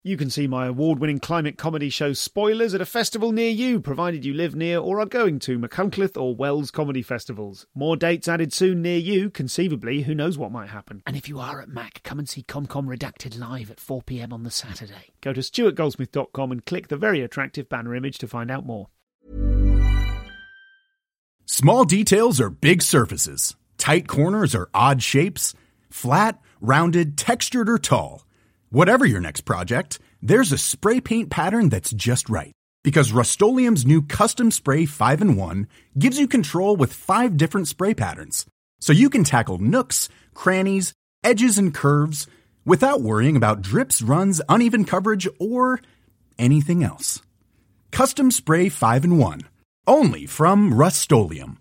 You can see my award-winning climate comedy show Spoilers at a festival near you, provided you live near or are going to Machynlleth or Wells comedy festivals. More dates added soon near you. Conceivably, who knows what might happen. And if you are at Mac, come and see ComCom Redacted live at 4 p.m. on the Saturday. Go to stuartgoldsmith.com and click the very attractive banner image to find out more. Small details are big surfaces. Tight corners are odd shapes. Flat, rounded, textured, or tall. Whatever your next project, there's a spray paint pattern that's just right. Because Rust-Oleum's new Custom Spray 5-in-1 gives you control with 5 different spray patterns. So you can tackle nooks, crannies, edges, and curves without worrying about drips, runs, uneven coverage, or anything else. Custom Spray 5-in-1. Only from Rust-Oleum.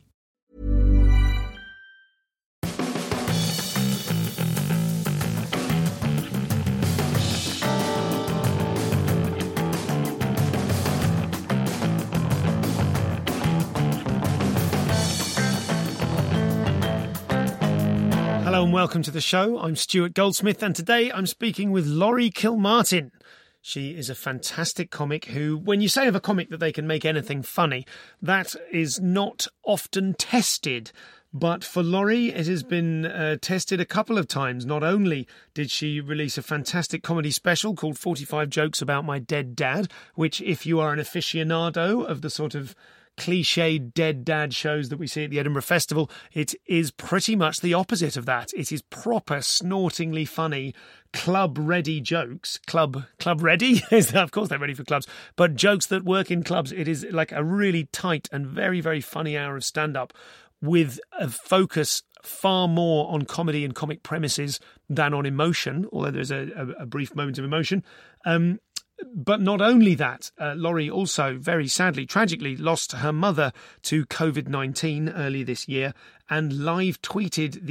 Hello and welcome to the show. I'm Stuart Goldsmith, and today I'm speaking with Laurie Kilmartin. She is a fantastic comic who, when you say of a comic that they can make anything funny, that is not often tested. But for Laurie, it has been tested a couple of times. Not only did she release a fantastic comedy special called 45 Jokes About My Dead Dad, which, if you are an aficionado of the sort of cliched dead dad shows that we see at the Edinburgh Festival, it is pretty much the opposite of that. It is proper, snortingly funny, club-ready jokes. Club ready? Of course they're ready for clubs, but jokes that work in clubs. It is like a really tight and very, very funny hour of stand-up with a focus far more on comedy and comic premises than on emotion, although there's a brief moment of emotion. But not only that, Laurie also very sadly, tragically lost her mother to COVID-19 early this year and live tweeted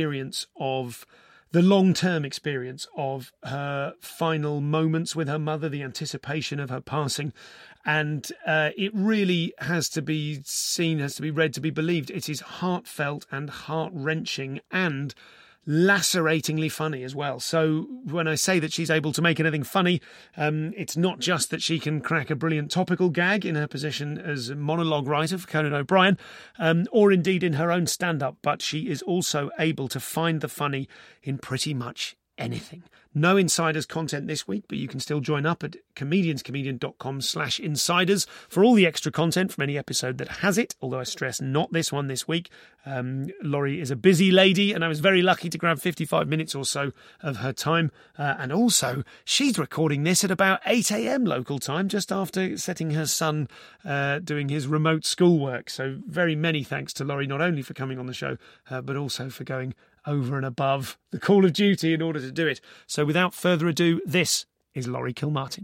the long-term experience of her final moments with her mother, the anticipation of her passing. And it really has to be seen, has to be read, to be believed. It is heartfelt and heart-wrenching and laceratingly funny as well. So when I say that she's able to make anything funny, it's not just that she can crack a brilliant topical gag in her position as a monologue writer for Conan O'Brien, or indeed in her own stand-up, but she is also able to find the funny in pretty much anything. No Insiders content this week, but you can still join up at comedianscomedian.com/insiders for all the extra content from any episode that has it, although I stress not this one this week. Laurie is a busy lady, and I was very lucky to grab 55 minutes or so of her time. And also, she's recording this at about 8 a.m. local time, just after setting her son doing his remote schoolwork. So very many thanks to Laurie, not only for coming on the show, but also for going over and above the call of duty in order to do it. So without further ado, this is Laurie Kilmartin.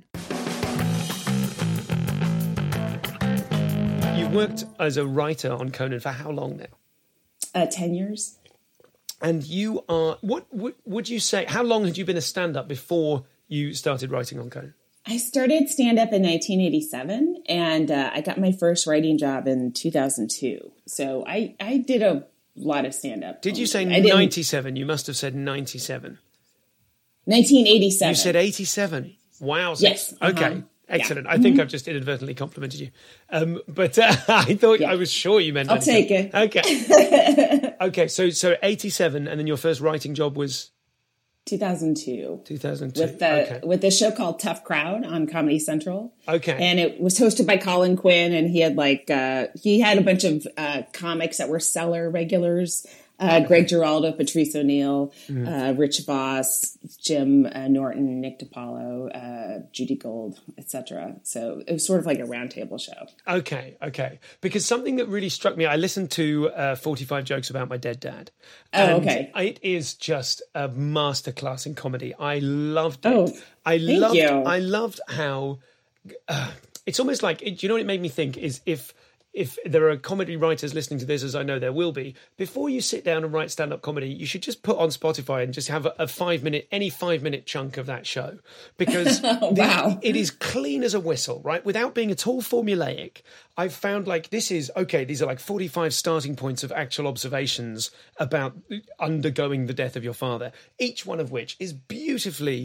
You've worked as a writer on Conan for how long now? 10 years. And you are, what would you say, how long had you been a stand-up before you started writing on Conan? I started stand-up in 1987, and I got my first writing job in 2002. So I did a lot of stand-up. Did you say 97? You must have said 97. 1987. You said 87. Wow. Yes. Okay. Excellent. Yeah. I think I've just inadvertently complimented you. But I thought, I was sure you meant I'll 97. take it. Okay. Okay. So 87, and then your first writing job was 2002. 2002. With the show called Tough Crowd on Comedy Central. Okay. And it was hosted by Colin Quinn, and he had he had a bunch of comics that were Cellar regulars. Greg Giraldo, Patrice O'Neill, Rich Voss, Jim Norton, Nick DiPaolo, Judy Gold, etc. So it was sort of like a roundtable show. Okay. Because something that really struck me, I listened to 45 Jokes About My Dead Dad. It is just a masterclass in comedy. I loved it. I loved how it's almost like, do you know what it made me think is if there are comedy writers listening to this, as I know there will be, before you sit down and write stand-up comedy, you should just put on Spotify and just have a 5-minute chunk of that show. Because it is clean as a whistle, right? Without being at all formulaic. I've found these are like 45 starting points of actual observations about undergoing the death of your father, each one of which is beautifully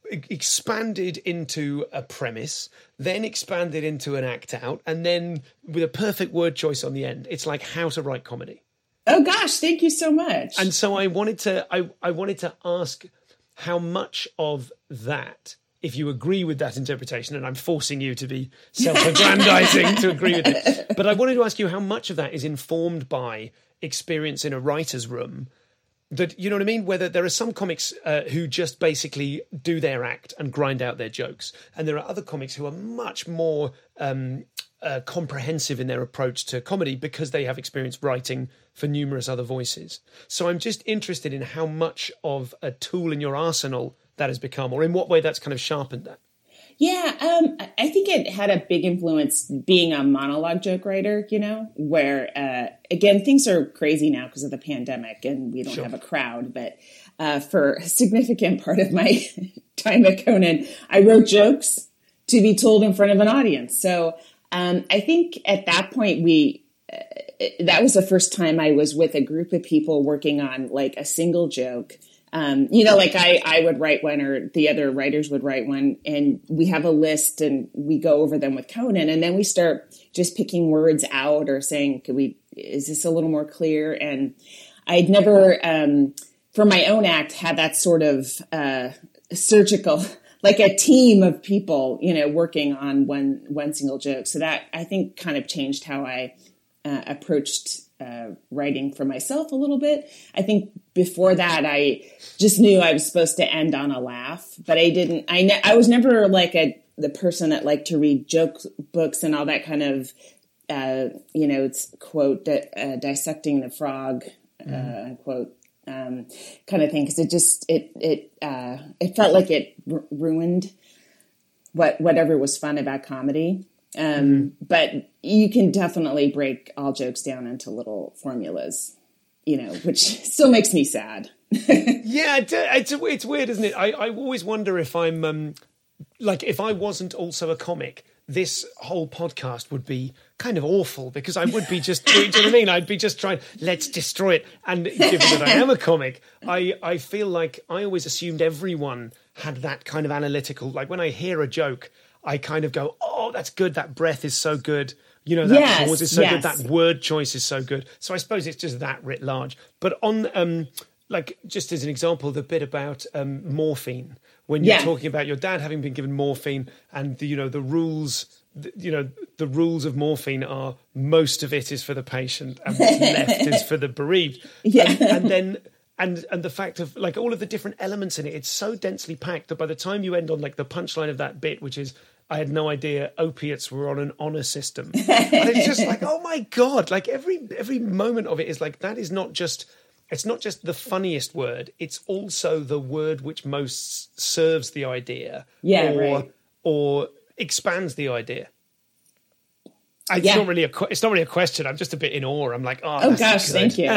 expanded into a premise, then expanded into an act out, and then with a perfect word choice on the end. It's like how to write comedy. Oh gosh, thank you so much. And so I wanted to ask how much of that, if you agree with that interpretation, and I'm forcing you to be self-aggrandizing to agree with it, but I wanted to ask you how much of that is informed by experience in a writer's room. That, you know what I mean? Whether there are some comics who just basically do their act and grind out their jokes, and there are other comics who are much more comprehensive in their approach to comedy because they have experience writing for numerous other voices. So I'm just interested in how much of a tool in your arsenal that has become, or in what way that's kind of sharpened that. Yeah, I think it had a big influence being a monologue joke writer, you know, where, again, things are crazy now because of the pandemic and we don't have a crowd. But for a significant part of my time at Conan, I wrote jokes to be told in front of an audience. So I think at that point, that was the first time I was with a group of people working on like a single joke. You know, like I would write one or the other writers would write one, and we have a list and we go over them with Conan, and then we start just picking words out or saying, is this a little more clear? And I'd never, for my own act, had that sort of surgical, like a team of people, you know, working on one single joke. So that I think kind of changed how I approached writing for myself a little bit. I think before that, I just knew I was supposed to end on a laugh, but I didn't. I was never like the person that liked to read joke books and all that kind of, you know, it's quote dissecting the frog, quote kind of thing, because it felt like it ruined whatever was fun about comedy. But you can definitely break all jokes down into little formulas, you know, which still makes me sad. Yeah, it's weird, isn't it? I always wonder if I'm like, if I wasn't also a comic, this whole podcast would be kind of awful because I would be just, do you know what I mean? I'd be just trying, let's destroy it. And given that I am a comic, I feel like I always assumed everyone had that kind of analytical, like when I hear a joke, I kind of go, oh, that's good. That breath is so good. You know, that pause is so good. That word choice is so good. So I suppose it's just that writ large. But on, like, just as an example, the bit about morphine, when you're talking about your dad having been given morphine and, the rules, the rules of morphine are most of it is for the patient and what's left is for the bereaved. Yeah. And then... And the fact of like all of the different elements in it, it's so densely packed that by the time you end on like the punchline of that bit, which is, I had no idea opiates were on an honor system. And it's just like, oh my God, like every moment of it is like, that is not just, it's not just the funniest word. It's also the word which most serves the idea or expands the idea. It's not really a question. I'm just a bit in awe. I'm like, oh gosh, thank you.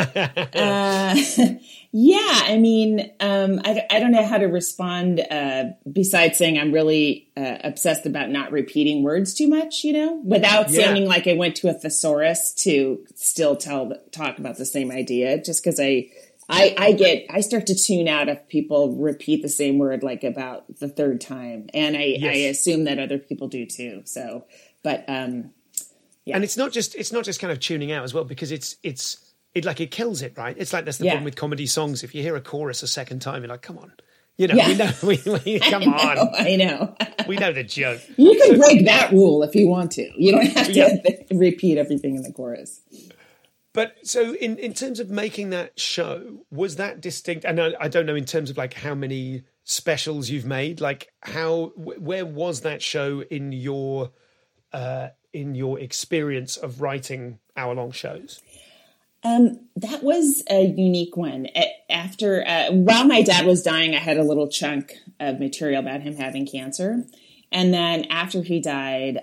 Yeah, I mean, I don't know how to respond besides saying I'm really obsessed about not repeating words too much, without sounding like I went to a thesaurus to still talk about the same idea. Just because I start to tune out if people repeat the same word like about the third time, and I assume that other people do too. So, but. Yeah. And it's not just kind of tuning out as well, because it kills it, right? It's like that's the problem with comedy songs. If you hear a chorus a second time, you're like, come on, we know, come on. I know. We know the joke. You can break that rule if you want to. You don't have to repeat everything in the chorus. But so in terms of making that show, was that distinct? And I don't know in terms of like how many specials you've made, like where was that show in your experience of writing hour-long shows? That was a unique one. After while my dad was dying, I had a little chunk of material about him having cancer. And then after he died,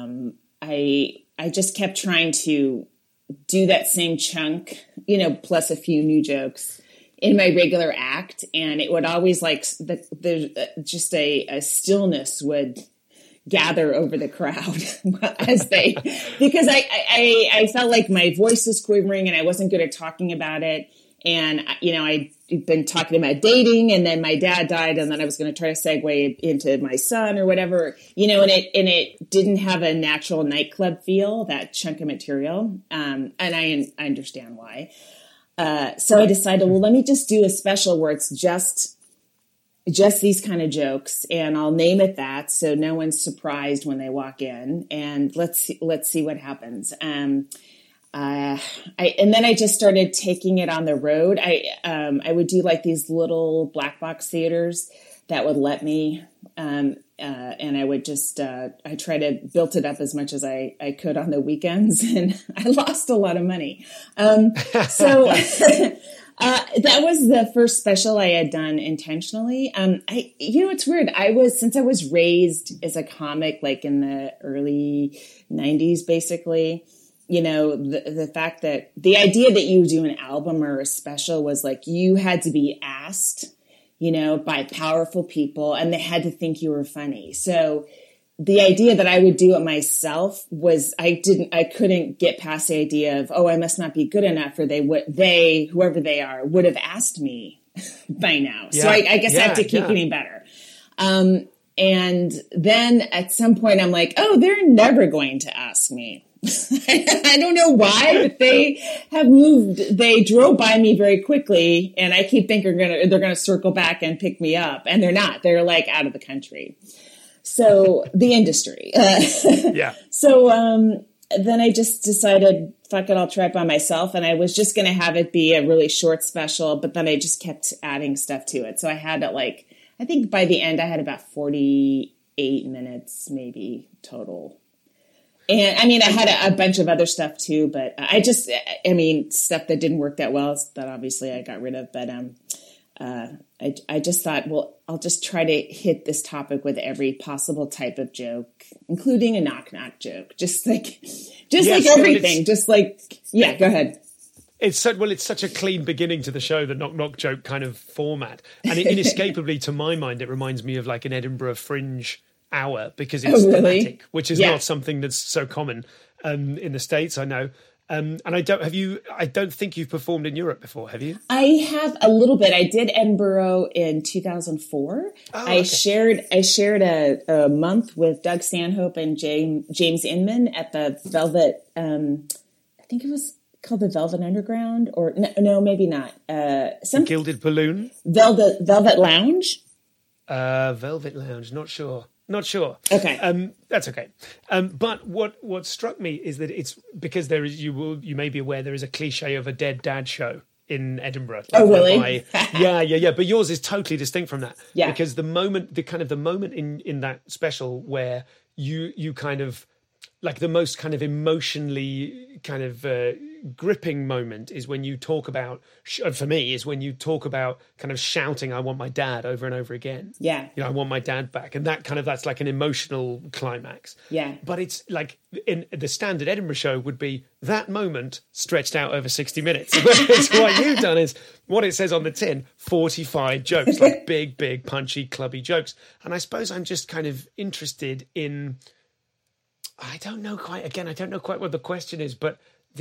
I just kept trying to do that same chunk, plus a few new jokes in my regular act. And it would always just a stillness would gather over the crowd because I felt like my voice was quivering and I wasn't good at talking about it. And, I'd been talking about dating, and then my dad died, and then I was going to try to segue into my son or whatever, and it didn't have a natural nightclub feel, that chunk of material. And I understand why. So I decided, well, let me just do a special where it's just these kind of jokes, and I'll name it that, so no one's surprised when they walk in, and let's see what happens. And then I just started taking it on the road. I would do like these little black box theaters that would let me, and I would just, I tried to build it up as much as I could on the weekends, and I lost a lot of money. So that was the first special I had done intentionally. It's weird. Since I was raised as a comic, like in the early 90s, basically, the fact that the idea that you do an album or a special was like, you had to be asked, by powerful people, and they had to think you were funny. So the idea that I would do it myself was, I couldn't get past the idea of, I must not be good enough, or whoever they are, would have asked me by now. Yeah. So I guess I have to keep getting better. And then at some point I'm like, they're never going to ask me. I don't know why, but they have moved. They drove by me very quickly, and I keep thinking they're going to circle back and pick me up, and they're not. They're like out of the country. So the industry. Yeah. So then I just decided, fuck it, I'll try it by myself, and I was just going to have it be a really short special, but then I just kept adding stuff to it. So I had it I think by the end I had about 48 minutes maybe total. And I had a bunch of other stuff too, but stuff that didn't work that well, that obviously I got rid of. But I just thought, well, I'll just try to hit this topic with every possible type of joke, including a knock-knock joke, just like everything, go ahead. It's such a clean beginning to the show, the knock-knock joke kind of format. And inescapably, to my mind, it reminds me of like an Edinburgh Fringe hour, because it's thematic, which is not something that's so common in the States, I know. And I don't think you've performed in Europe before, have you? I have a little bit. I did Edinburgh in 2004. I shared a month with Doug Stanhope and James Inman at the Velvet, I think it was called the Velvet Underground, or no, maybe not. Gilded Balloon? Velvet Lounge? Velvet Lounge, not sure. Okay. That's okay. But what struck me is that it's because you may be aware there is a cliche of a dead dad show in Edinburgh. Really? Yeah. But yours is totally distinct from that. Yeah. Because the moment in that special where you kind of, like, the most kind of emotionally kind of gripping moment is when you talk about, for me, is when you talk about kind of shouting, "I want my dad," over and over again. Yeah. I want my dad back. And that's like an emotional climax. Yeah. But it's like, in the standard Edinburgh show would be that moment stretched out over 60 minutes. Whereas what you've done is what it says on the tin, 45 jokes, like big, punchy, clubby jokes. And I suppose I'm just kind of interested in, I don't know quite what the question is, but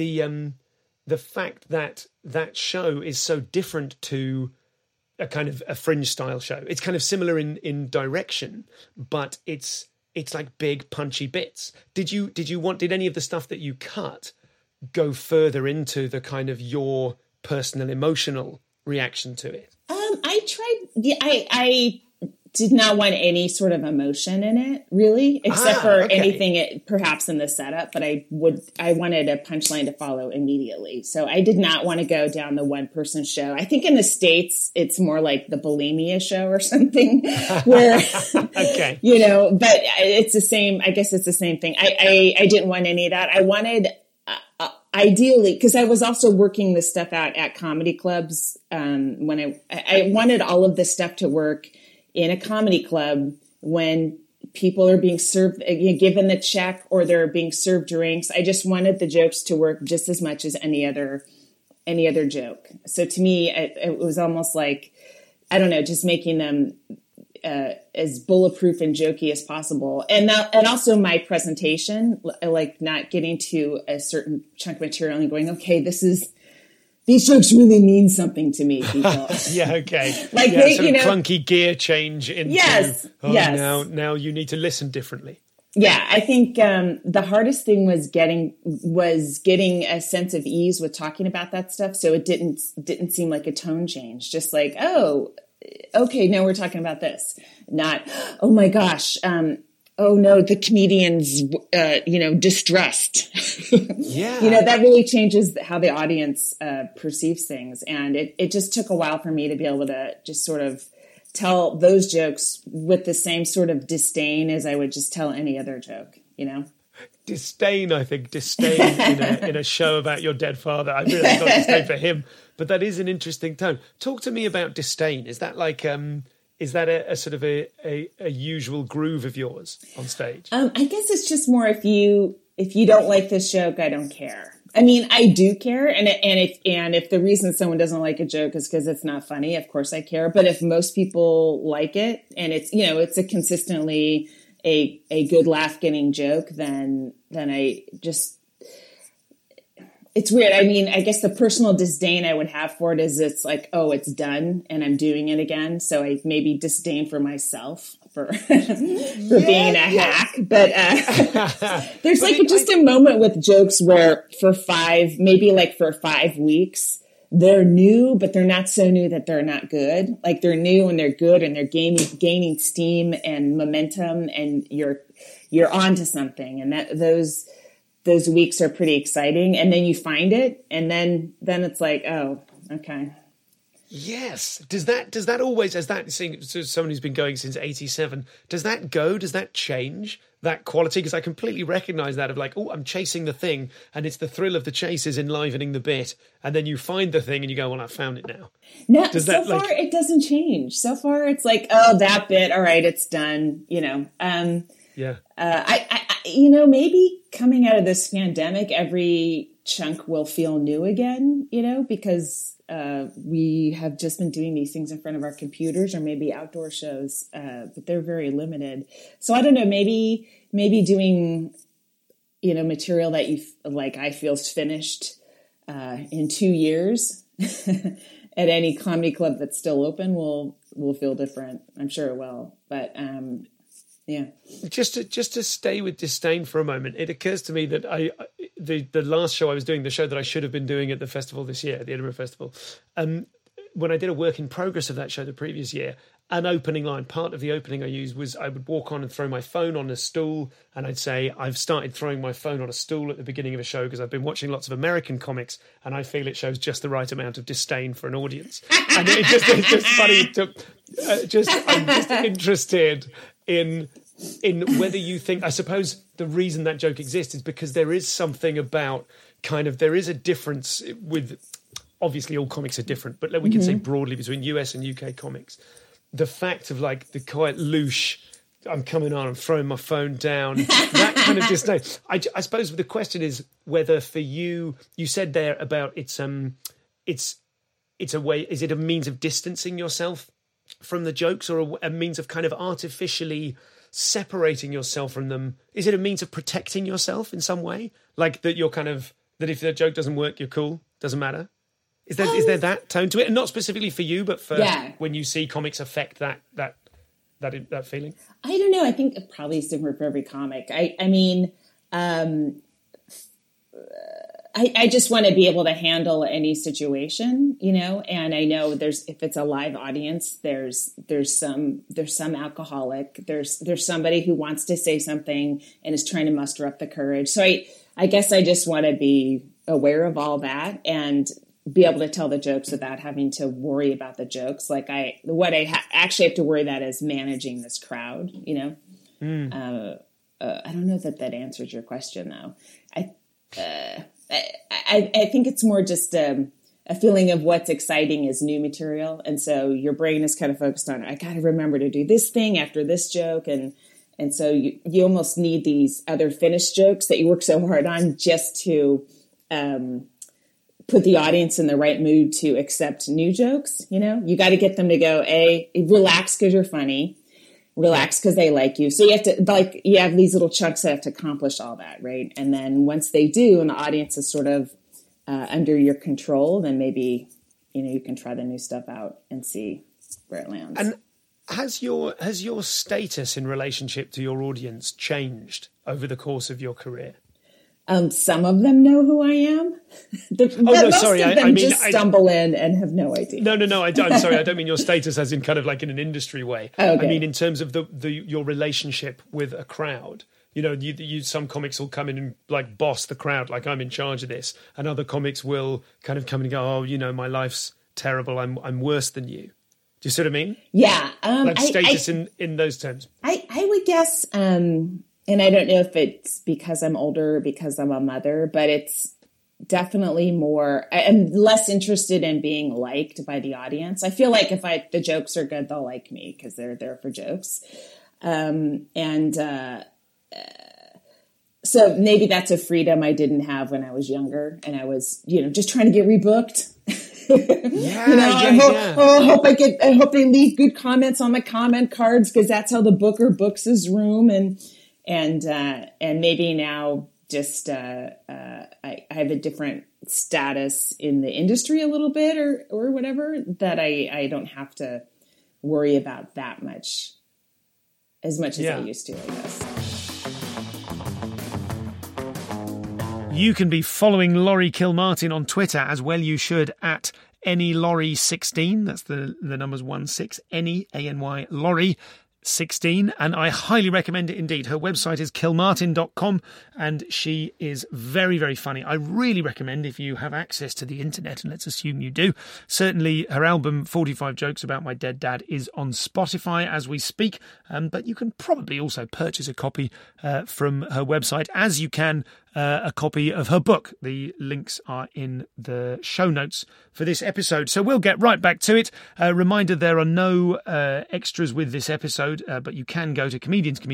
the fact that show is so different to a kind of a Fringe style show. It's kind of similar in direction, but it's like big punchy bits. Did any of the stuff that you cut go further into the kind of your personal emotional reaction to it? I tried. Yeah, I did not want any sort of emotion in it, really, except for anything perhaps in the setup, but I wanted a punchline to follow immediately. So I did not want to go down the one person show. I think in the States, it's more like the bulimia show or something where, okay. But it's the same, I guess it's the same thing. I didn't want any of that. I wanted, ideally, because I was also working this stuff out at comedy clubs, when I wanted all of this stuff to work in a comedy club when people are being served, given the check, or they're being served drinks. I just wanted the jokes to work just as much as any other joke. So to me, it was almost like, I don't know, just making them as bulletproof and jokey as possible. And also my presentation, like not getting to a certain chunk of material and going, okay, this is these jokes really mean something to me, people. Yeah, okay. Like yeah, they, sort of you know, clunky gear change into, yes. now you need to listen differently. Yeah, I think the hardest thing was getting a sense of ease with talking about that stuff, so it didn't seem like a tone change. Just like, oh, okay, now we're talking about this. Not, oh my gosh, oh no, the comedian's distrust. Yeah, that really changes how the audience perceives things, and it just took a while for me to be able to just sort of tell those jokes with the same sort of disdain as I would just tell any other joke, Disdain, I think, in a show about your dead father. I really got disdain for him, but that is an interesting tone. Talk to me about disdain. Is that like, is that a sort of a usual groove of yours on stage? I guess it's just more if you don't like this joke, I don't care. I mean, I do care, and if the reason someone doesn't like a joke is because it's not funny, of course I care. But if most people like it, and it's a consistently a good laugh getting joke, then I just, it's weird. I mean, I guess the personal disdain I would have for it is it's like, oh, it's done and I'm doing it again. So I maybe disdain for myself for being a hack. But there's just a moment with jokes where for 5 weeks, they're new, but they're not so new that they're not good. Like they're new and they're good and they're gaining steam and momentum, and you're onto something. And that those weeks are pretty exciting. And then you find it, and then it's like, oh, okay. Yes. Does that always, as that seeing someone who's been going since 87, does that change that quality? Because I completely recognize that of like, oh, I'm chasing the thing, and it's the thrill of the chase is enlivening the bit, and then you find the thing and you go, well, I found it now. No, it doesn't change. So far it's like, oh, that bit, all right, it's done, Yeah. Maybe coming out of this pandemic, every chunk will feel new again, because we have just been doing these things in front of our computers, or maybe outdoor shows, but they're very limited. So I don't know, maybe doing, material that I feel finished in 2 years at any comedy club that's still open will feel different. I'm sure it will, but yeah. Just to stay with disdain for a moment, it occurs to me that the last show I was doing, the show that I should have been doing at the festival this year, the Edinburgh Festival, when I did a work in progress of that show the previous year, an opening line, part of the opening I used was I would walk on and throw my phone on a stool, and I'd say, I've started throwing my phone on a stool at the beginning of a show because I've been watching lots of American comics and I feel it shows just the right amount of disdain for an audience. And it's just funny I'm just interested in whether you think, I suppose the reason that joke exists is because there is something about there is a difference with, obviously all comics are different, but we can say broadly between US and UK comics. The fact of like the quite louche, I'm coming on, I'm throwing my phone down, that kind of disdain. I suppose the question is whether for you said there about it's a way, is it a means of distancing yourself from the jokes, or a means of kind of artificially separating yourself from them? Is it a means of protecting yourself in some way? Like that you're that if the joke doesn't work, you're cool, doesn't matter? Is there that tone to it? And not specifically for you, but for when you see comics affect that feeling? I don't know. I think it probably is different for every comic. I mean, I just want to be able to handle any situation, and I know if it's a live audience, there's some alcoholic, there's somebody who wants to say something and is trying to muster up the courage. So I guess I just want to be aware of all that and be able to tell the jokes without having to worry about the jokes. Like actually have to worry about is managing this crowd, I don't know that answers your question though. I think it's more just a feeling of what's exciting is new material. And so your brain is kind of focused on, I got to remember to do this thing after this joke. And so you almost need these other finished jokes that you work so hard on just to put the audience in the right mood to accept new jokes. You got to get them to go, relax because you're funny. Relax because they like you. So you have to, you have these little chunks that have to accomplish all that, right? And then once they do, and the audience is sort of under your control, then maybe, you can try the new stuff out and see where it lands. And has your status in relationship to your audience changed over the course of your career? Some of them know who I am. Most of them just stumble in and have no idea. No. I'm sorry. I don't mean your status as in kind of like in an industry way. Okay. I mean in terms of your relationship with a crowd. Some comics will come in and like boss the crowd, like I'm in charge of this, and other comics will kind of come in and go, oh, my life's terrible. I'm worse than you. Do you see what I mean? Yeah. Like status in those terms. I would guess. And I don't know if it's because I'm older, because I'm a mother, but it's definitely I'm less interested in being liked by the audience. I feel like if the jokes are good, they'll like me because they're there for jokes. So maybe that's a freedom I didn't have when I was younger and I was, just trying to get rebooked. I hope they leave good comments on my comment cards because that's how the booker books his room. And maybe now just I have a different status in the industry a little bit or whatever that I don't have to worry about that much as I used to, I guess. You can be following Laurie Kilmartin on Twitter as well. You should at AnyLaurie16. That's the numbers 16. ANY Laurie 16, and I highly recommend it indeed. Her website is kilmartin.com and she is very, very funny. I really recommend, if you have access to the internet, and let's assume you do, certainly her album 45 Jokes About My Dead Dad is on Spotify as we speak, but you can probably also purchase a copy from her website, as you can a copy of her book. The links are in the show notes for this episode. So we'll get right back to it. Reminder, there are no extras with this episode, but you can go to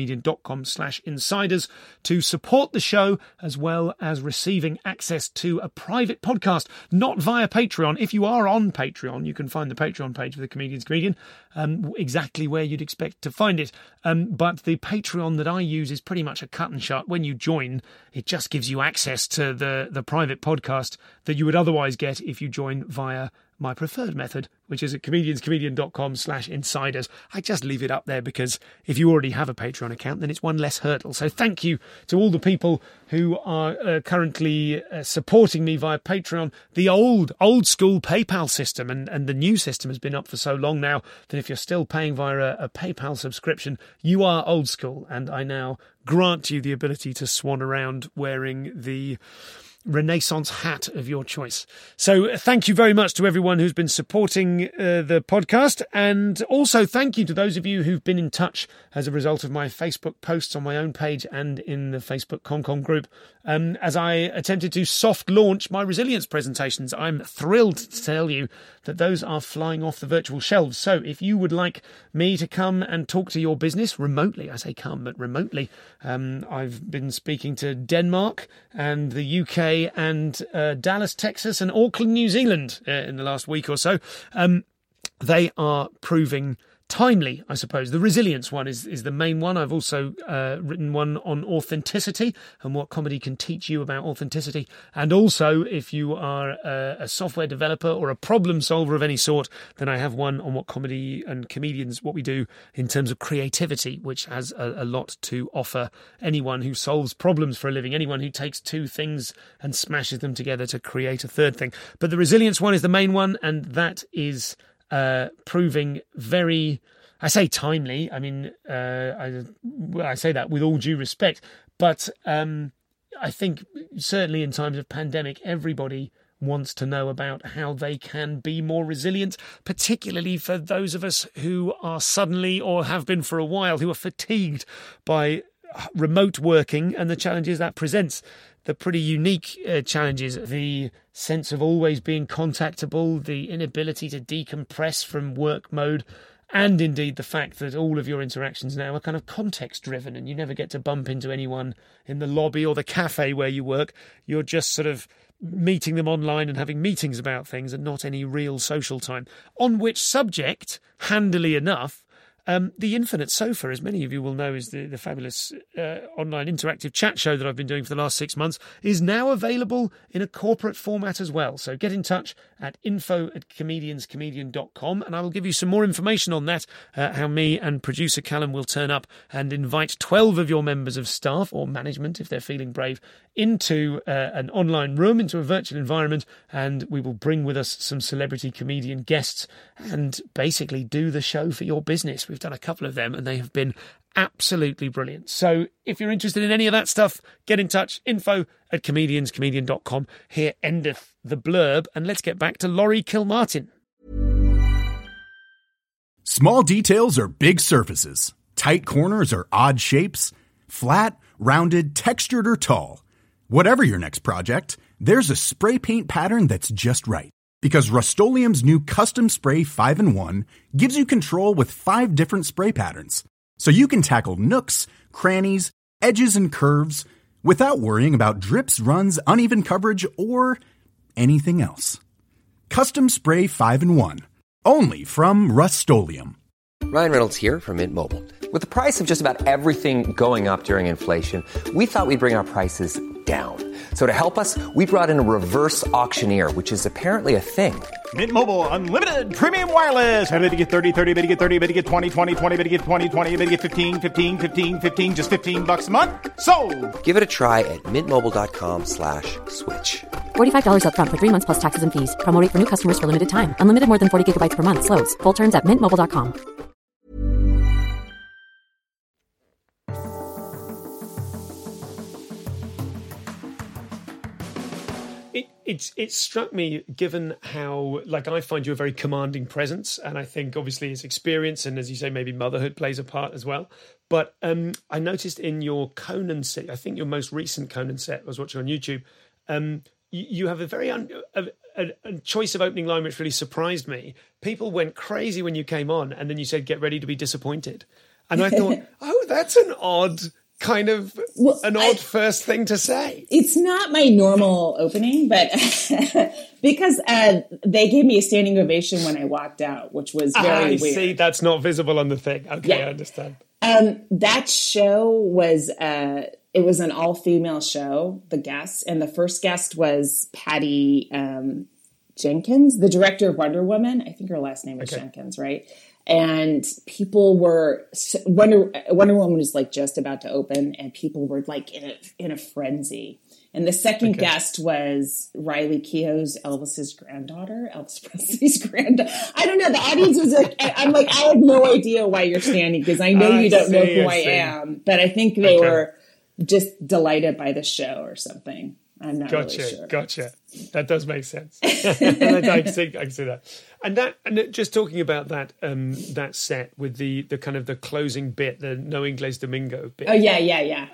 comedianscomedian.com/insiders to support the show, as well as receiving access to a private podcast, not via Patreon. If you are on Patreon, you can find the Patreon page for the Comedian's Comedian, exactly where you'd expect to find it. But the Patreon that I use is pretty much a cut and shut. When you join, it just gives you access to the private podcast that you would otherwise get if you join via my preferred method, which is at comedianscomedian.com/insiders. I just leave it up there because if you already have a Patreon account, then it's one less hurdle. So thank you to all the people who are currently supporting me via Patreon. The old school PayPal system and the new system has been up for so long now that if you're still paying via a PayPal subscription, you are old school, and I now grant you the ability to swan around wearing the Renaissance hat of your choice. So thank you very much to everyone who's been supporting the podcast, and also thank you to those of you who've been in touch as a result of my Facebook posts on my own page and in the Facebook ComCom group as I attempted to soft launch my resilience presentations. I'm thrilled to tell you that those are flying off the virtual shelves. So if you would like me to come and talk to your business remotely, I say come, but remotely, I've been speaking to Denmark and the UK and Dallas, Texas and Auckland, New Zealand in the last week or so. They are proving timely, I suppose. The resilience one is the main one. I've also written one on authenticity and what comedy can teach you about authenticity. And also, if you are a software developer or a problem solver of any sort, then I have one on what comedy and comedians, what we do in terms of creativity, which has a lot to offer anyone who solves problems for a living, anyone who takes two things and smashes them together to create a third thing. But the resilience one is the main one, and that is proving very, I say timely, I mean, I say that with all due respect, but I think certainly in times of pandemic, everybody wants to know about how they can be more resilient, particularly for those of us who are suddenly, or have been for a while, who are fatigued by remote working and the challenges that presents. The pretty unique challenges, the sense of always being contactable, the inability to decompress from work mode, and indeed the fact that all of your interactions now are kind of context-driven and you never get to bump into anyone in the lobby or the cafe where you work. You're just sort of meeting them online and having meetings about things and not any real social time. On which subject, handily enough, The Infinite Sofa, as many of you will know, is the fabulous online interactive chat show that I've been doing for the last 6 months, is now available in a corporate format as well. So get in touch at info@comedianscomedian.com and I will give you some more information on that, how me and producer Callum will turn up and invite 12 of your members of staff or management, if they're feeling brave, into an online room, into a virtual environment, and we will bring with us some celebrity comedian guests and basically do the show for your business. We've done a couple of them and they have been absolutely brilliant. So if you're interested in any of that stuff, get in touch, info@comedianscomedian.com. Here endeth the blurb, and let's get back to Laurie Kilmartin. Small details are big surfaces. Tight corners are odd shapes. Flat, rounded, textured, or tall. Whatever your next project, there's a spray paint pattern that's just right. Because Rust-Oleum's new Custom Spray 5-in-1 gives you control with 5 different spray patterns. So you can tackle nooks, crannies, edges, and curves without worrying about drips, runs, uneven coverage, or anything else. Custom Spray 5-in-1. Only from Rust-Oleum. Ryan Reynolds here from Mint Mobile. With the price of just about everything going up during inflation, we thought we'd bring our prices down. So to help us, we brought in a reverse auctioneer, which is apparently a thing. Mint Mobile Unlimited Premium Wireless. How to get 30, 30, bit to get 30, bit to get 20, 20, 20, bit to get 20, 20, bit to get 15, 15, 15, 15, just $15 a month? Sold! Give it a try at mintmobile.com/switch. $45 up front for 3 months plus taxes and fees. Promo rate for new customers for limited time. Unlimited more than 40 gigabytes per month. Slows full terms at mintmobile.com. It struck me, given how, like, I find you a very commanding presence, and I think obviously it's experience, and as you say, maybe motherhood plays a part as well. But I noticed in your Conan set, I think your most recent Conan set I was watching on YouTube, you have a very a choice of opening line which really surprised me. People went crazy when you came on, and then you said, "Get ready to be disappointed," and I thought, oh, that's an odd. Kind of an odd first thing to say. It's not my normal opening, but because they gave me a standing ovation when I walked out, which was very weird. See, that's not visible on the thing. Okay, yeah. I understand. That show was it was an all-female show, the guests, and the first guest was Patty Jenkins, the director of Wonder Woman. I think her last name is Jenkins, right? And people were Wonder Woman was like just about to open, and people were like in a frenzy. And the second guest was Riley Keough's Elvis Presley's granddaughter. I don't know. The audience was like, I'm like, I have no idea why you're standing because I know you don't know who I am. But I think they were just delighted by the show or something. I'm not really sure. Gotcha. That does make sense. I can see that. And just talking about that that set with the kind of the closing bit, the No Inglés Domingo bit. Oh yeah.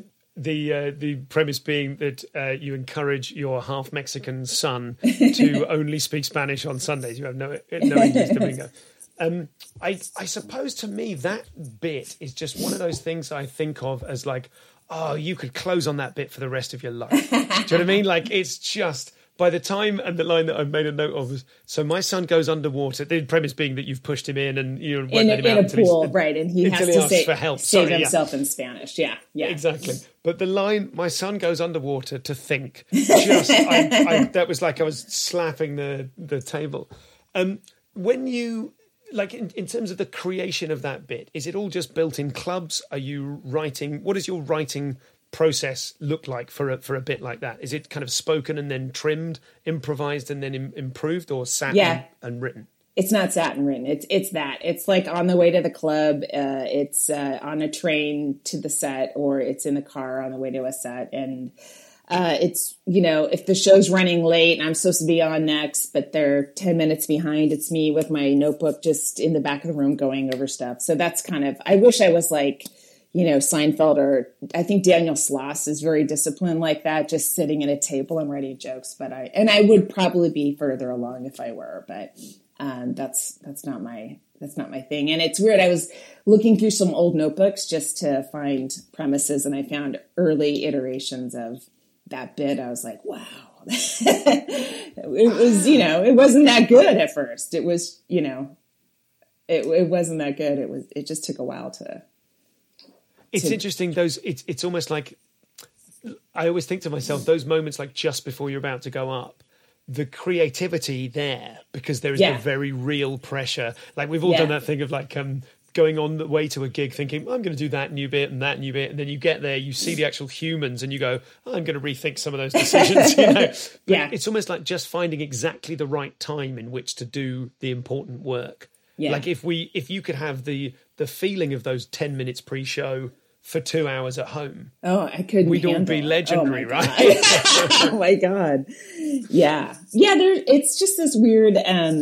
The premise being that you encourage your half Mexican son to only speak Spanish on Sundays. You have no Inglés Domingo. I suppose to me that bit is just one of those things I think of as like, oh, you could close on that bit for the rest of your life. Do you know what I mean? Like, it's just, by the time, and the line that I've made a note of is, so my son goes underwater, the premise being that you've pushed him in and you won't let him out in a pool, right, and he has to for help. save himself in Spanish. Yeah. Exactly. But the line, my son goes underwater to think, just, that was like I was slapping the table. When you... Like in terms of the creation of that bit, is it all just built in clubs? Are you writing? What does your writing process look like for a bit like that? Is it kind of spoken and then trimmed, improvised and then improved, or sat and written? It's not sat and written. It's that. It's like on the way to the club. It's on a train to the set, or it's in the car on the way to a set, and. It's, if the show's running late and I'm supposed to be on next, but they're 10 minutes behind, it's me with my notebook just in the back of the room going over stuff. So that's kind of, I wish I was like, Seinfeld, or I think Daniel Sloss is very disciplined like that, just sitting at a table and writing jokes. But I would probably be further along if I were, but that's not my thing. And it's weird. I was looking through some old notebooks just to find premises, and I found early iterations of that bit. I was like, wow, it was, it wasn't that good at first. It was, it it wasn't that good. It just took a while to. It's interesting. It's almost like, I always think to myself, those moments like just before you're about to go up, the creativity there, because there is the very real pressure. Like we've all done that thing of like going on the way to a gig thinking, I'm going to do that new bit and that new bit. And then you get there, you see the actual humans and you go, I'm going to rethink some of those decisions. But it's almost like just finding exactly the right time in which to do the important work. Yeah. Like if you could have the feeling of those 10 minutes pre-show for 2 hours at home. Oh, I couldn't. We'd all be legendary, right? Oh my God. Yeah. Yeah. It's just this weird,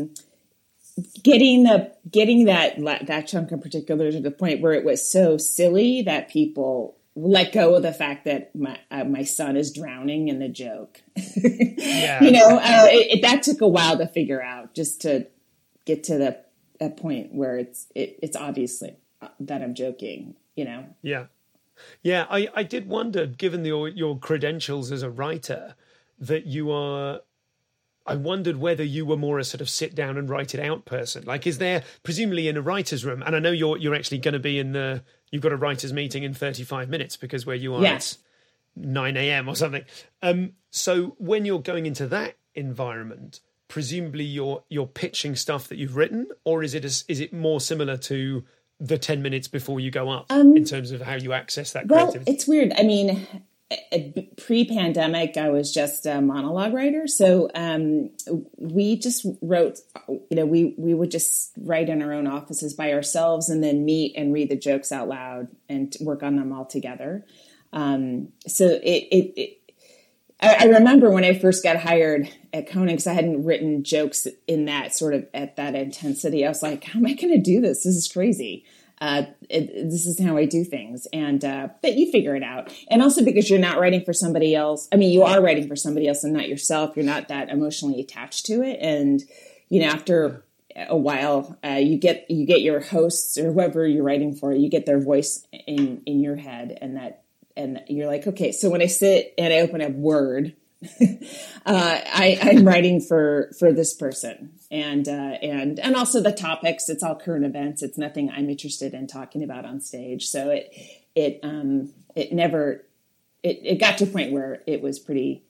getting that chunk in particular to the point where it was so silly that people let go of the fact that my son is drowning in the joke. Yeah. That took a while to figure out, just to get to a point where it's obviously that I'm joking. Yeah. Yeah, I did wonder, given your credentials as a writer, that you are... I wondered whether you were more a sort of sit down and write it out person. Like, is there, presumably in a writer's room, and I know you're actually going to be you've got a writer's meeting in 35 minutes because where you are, it's 9 a.m. or something. So when you're going into that environment, presumably you're pitching stuff that you've written, or is it more similar to the 10 minutes before you go up in terms of how you access that creativity? Well, it's weird. I mean, pre-pandemic, I was just a monologue writer. So we just wrote, we would just write in our own offices by ourselves and then meet and read the jokes out loud and work on them all together. So I remember when I first got hired at Conan, because I hadn't written jokes in that sort of at that intensity. I was like, how am I going to do this? This is crazy. This is how I do things. And, but you figure it out. And also because you're not writing for somebody else. I mean, you are writing for somebody else and not yourself. You're not that emotionally attached to it. And, after a while, you get your hosts or whoever you're writing for, you get their voice in your head, and you're like, okay, so when I sit and I open up Word, I'm writing for this person, and also the topics. It's all current events. It's nothing I'm interested in talking about on stage. So it got to a point where it was pretty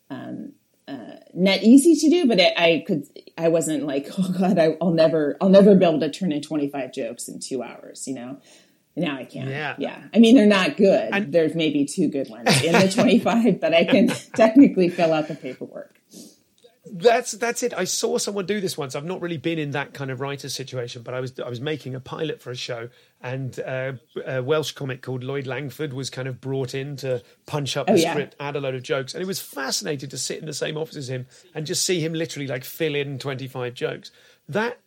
not easy to do, but I wasn't like, oh God, I'll never be able to turn in 25 jokes in 2 hours. Now I can. Yeah. I mean, they're not good. And there's maybe 2 good ones in the 25, but I can technically fill out the paperwork. That's it. I saw someone do this once. I've not really been in that kind of writer situation, but I was making a pilot for a show, and a Welsh comic called Lloyd Langford was kind of brought in to punch up the script, add a load of jokes, and it was fascinating to sit in the same office as him and just see him literally like fill in 25 jokes. That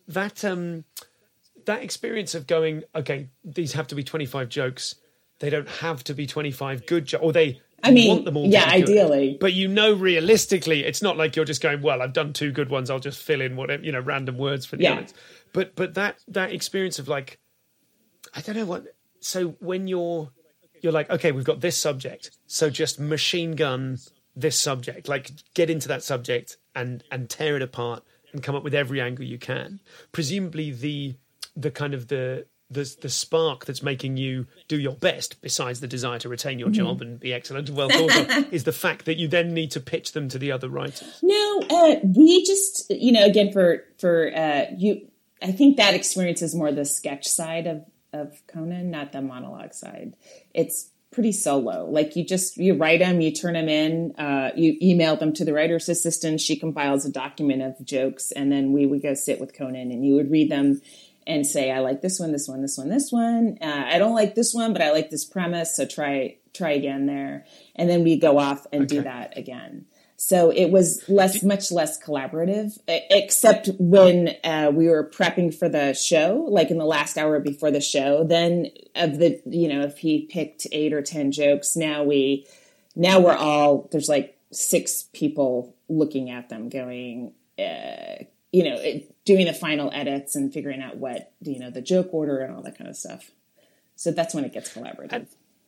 experience of going, okay, these have to be 25 jokes. They don't have to be 25 good jokes, or want them all to be good. Ideally. But realistically, it's not like you're just going, well, I've done 2 good ones, I'll just fill in whatever, random words for the others. But that experience of like, I don't know what. So when you're like, okay, we've got this subject, so just machine gun this subject, like get into that subject and tear it apart and come up with every angle you can. Presumably the kind of the spark that's making you do your best, besides the desire to retain your job and be excellent and well thought of, is the fact that you then need to pitch them to the other writers. No, we just, again, for you, I think that experience is more the sketch side of Conan, not the monologue side. It's pretty solo. Like you write them, you turn them in, you email them to the writer's assistant. She compiles a document of jokes, and then we would go sit with Conan and you would read them and say, I like this one, this one, this one, this one. I don't like this one, but I like this premise. So try again there. And then we go off and do that again. So it was much less collaborative, except when we were prepping for the show, like in the last hour before the show. Then if he picked 8 or 10 jokes, now we're all, there's like 6 people looking at them going, doing the final edits and figuring out what, the joke order and all that kind of stuff. So that's when it gets collaborative.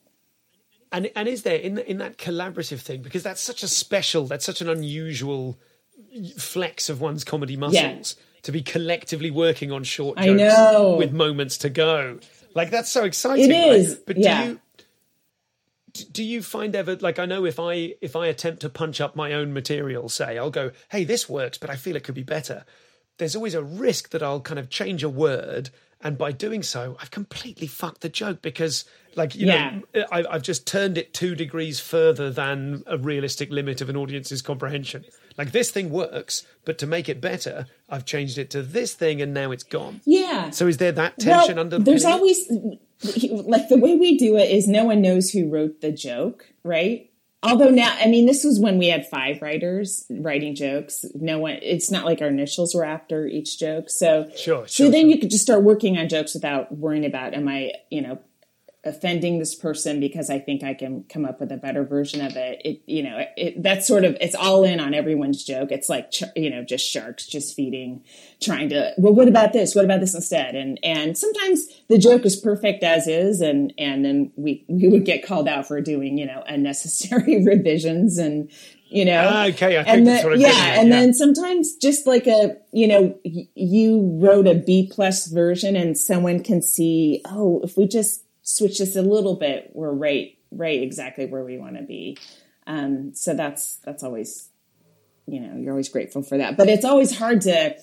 And is there in that collaborative thing, because that's such an unusual flex of one's comedy muscles. to be collectively working on short I jokes know. with moments to go. Like, that's so exciting. It is. Right? But Yeah. do you find ever, like, I know if I attempt to punch up my own material, say, I'll go, hey, this works, but I feel it could be better. There's always a risk that I'll kind of change a word, and by doing so, I've completely fucked the joke because, like, you know, I've just turned it 2 degrees further than a realistic limit of an audience's comprehension. Like, this thing works, but to make it better, I've changed it to this thing, and now it's gone. Yeah. So is there that tension under? There's always, like, the way we do it is no one knows who wrote the joke, right? Although now, I mean, this was when we had 5 writers writing jokes. No one, it's not like our initials were after each joke. So, sure. Then you could just start working on jokes without worrying about, am I, offending this person because I think I can come up with a better version of it. That's sort of, it's all in on everyone's joke. It's like, just sharks just feeding, trying to, well, what about this? What about this instead? And sometimes the joke is perfect as is. And then we would get called out for doing, unnecessary revisions and, okay, I think that's what I'm getting at, and then sometimes just like you wrote a B+ version and someone can see, oh, if we just switch this a little bit, we're right exactly where we want to be. So that's always, you're always grateful for that. But it's always hard to,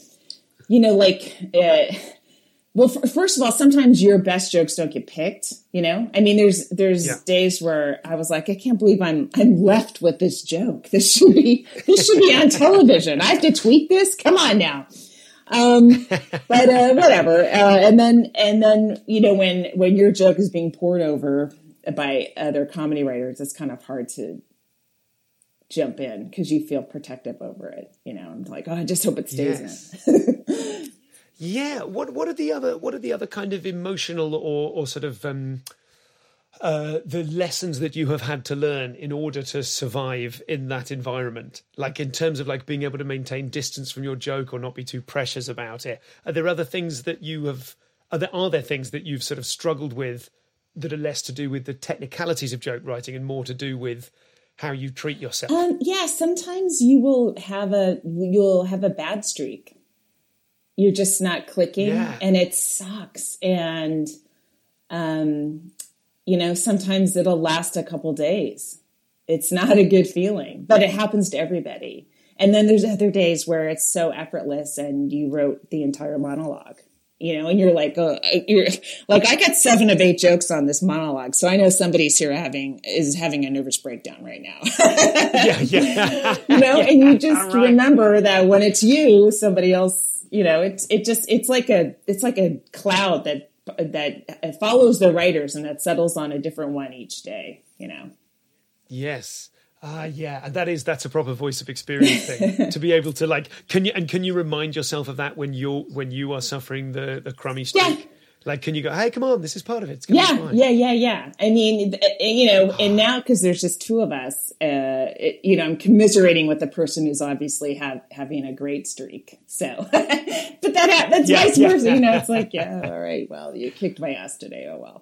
first of all, sometimes your best jokes don't get picked, I mean, there's days where I was like, I can't believe I'm left with this joke. This should be on television. I have to tweak this. Come on now. But whatever. And then, when your joke is being poured over by other comedy writers, it's kind of hard to jump in because you feel protective over it. I'm like, oh, I just hope it stays in. Yeah. What are the other kind of emotional or sort of, the lessons that you have had to learn in order to survive in that environment, like in terms of like being able to maintain distance from your joke or not be too precious about it? Are there other things that you have? Are there things that you've sort of struggled with that are less to do with the technicalities of joke writing and more to do with how you treat yourself? Yeah, sometimes you'll have a bad streak. You're just not clicking, and it sucks. And sometimes it'll last a couple days. It's not a good feeling, but it happens to everybody. And then there's other days where it's so effortless and you wrote the entire monologue, and you're like, I got 7 of 8 jokes on this monologue. So I know somebody's here is having a nervous breakdown right now. Yeah. And you just remember that when it's you, somebody else, it's like a cloud that follows the writers and that settles on a different one each day, Yes. And that's a proper voice of experience thing to be able to like, can you remind yourself of that when you are suffering the crummy streak? Yeah. Like, can you go, hey, come on, this is part of it. It's gonna be fine. Yeah. I mean, and now because there's just 2 of us, I'm commiserating with the person who's obviously having a great streak. So, but that's vice versa. It's like, all right, well, you kicked my ass today. Oh well.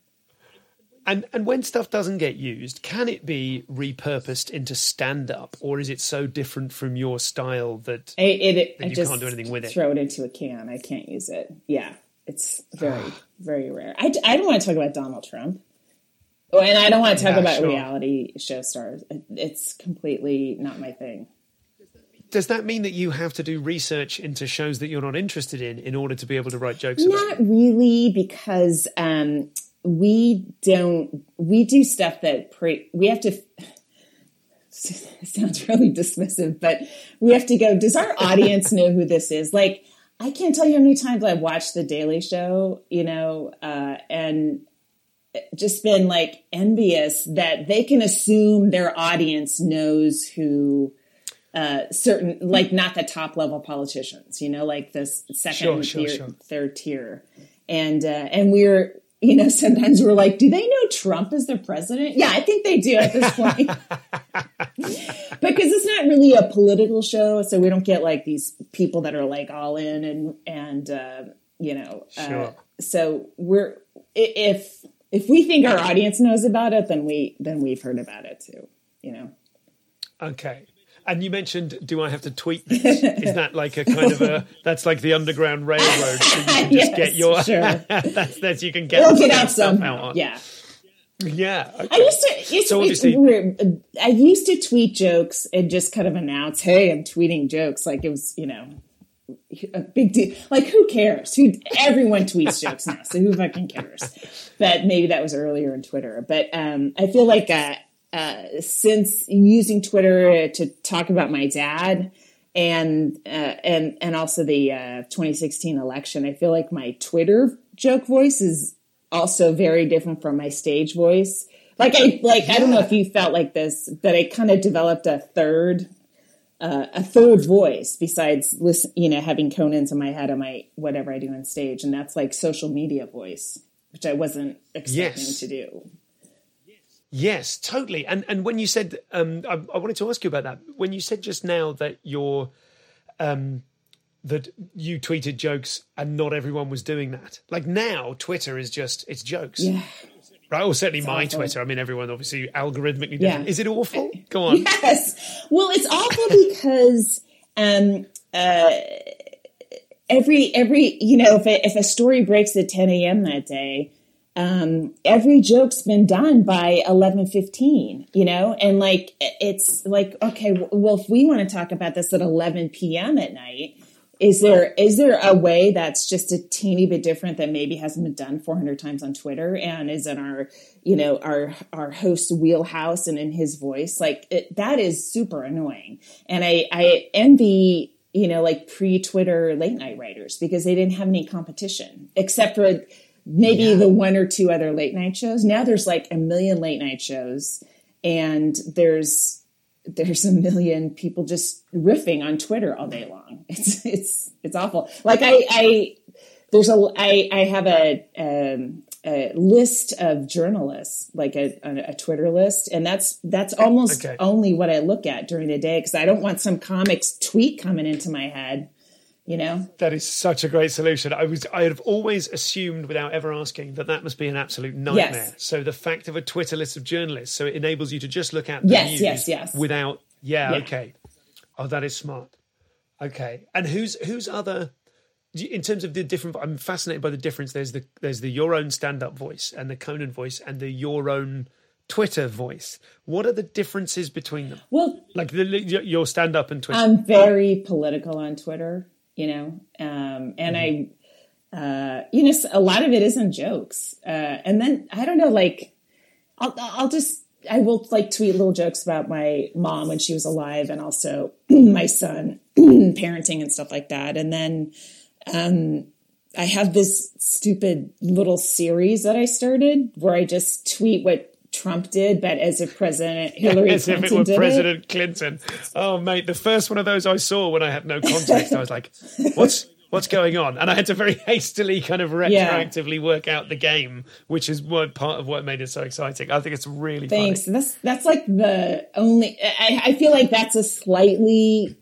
And when stuff doesn't get used, can it be repurposed into stand-up, or is it so different from your style that you can't do anything with it? Throw it into a can. I can't use it. Yeah, it's very, very rare. I don't want to talk about Donald Trump. Oh, and I don't want to talk about reality show stars. It's completely not my thing. Does that mean that you have to do research into shows that you're not interested in order to be able to write jokes about? Not really, because we do stuff that we have to, it sounds really dismissive, but we have to go, does our audience know who this is? Like, I can't tell you how many times I've watched The Daily Show, and just been like envious that they can assume their audience knows who certain, like not the top level politicians, like the second tier, third tier. And we're, sometimes we're like, do they know Trump is their president? Yeah, I think they do at this point. Because it's not really a political show, so we don't get like these people that are like all in and so we're, if we think our audience knows about it, then we've heard about it too, Okay. And you mentioned, do I have to tweet this? Is that like a kind of that's like the Underground Railroad, so you can just get your, sure. that's you can get out stuff somehow. out on. Yeah. Yeah. Okay. I used to tweet jokes and just kind of announce, hey, I'm tweeting jokes. Like it was, a big deal. Like who cares? Everyone tweets jokes now. So who fucking cares? But maybe that was earlier in Twitter. But I feel like since using Twitter to talk about my dad and also the 2016 election, I feel like my Twitter joke voice is also very different from my stage voice. I don't know if you felt like this, but I kind of developed a third voice besides having Conan's in my head and my whatever I do on stage, and that's like social media voice, which I wasn't expecting to do. Yes, totally. And when you said, I wanted to ask you about that. When you said just now that that you tweeted jokes and not everyone was doing that. Like now, Twitter is it's jokes. Yeah. Right, or certainly my awful. Twitter. I mean, everyone obviously algorithmically different. Yeah. Is it awful? Go on. Yes. Well, it's awful because every if a story breaks at 10 a.m. that day, every joke's been done by 11:15, and like, it's like, okay, well, if we want to talk about this at 11 p.m. at night, is there a way that's just a teeny bit different that maybe hasn't been done 400 times on Twitter and is in our host's wheelhouse and in his voice? Like that is super annoying. And I envy, pre-Twitter late night writers because they didn't have any competition except for maybe the one or two other late night shows. Now there's like a million late night shows and there's a million people just riffing on Twitter all day long. It's awful. Like I have a list of journalists, like a Twitter list, and that's almost only what I look at during the day because I don't want some comic's tweet coming into my head. That is such a great solution. I have always assumed without ever asking that must be an absolute nightmare. Yes. So the fact of a Twitter list of journalists, so it enables you to just look at the news without, okay. Oh, that is smart. Okay. And who's other, in terms of the different, I'm fascinated by the difference. There's the your own stand-up voice and the Conan voice and the your own Twitter voice. What are the differences between them? Well, like your stand-up and Twitter. I'm very political on Twitter. And I, a lot of it isn't jokes. And then I don't know, like, I will like tweet little jokes about my mom when she was alive and also my son parenting and stuff like that. And then, I have this stupid little series that I started where I just tweet what Trump did, but as if President Hillary as Clinton if it were did President Clinton. Oh, mate, the first one of those I saw when I had no context, I was like, what's going on? And I had to very hastily kind of retroactively work out the game, which is part of what made it so exciting. I think it's really funny. That's like the only, I feel like that's a slightly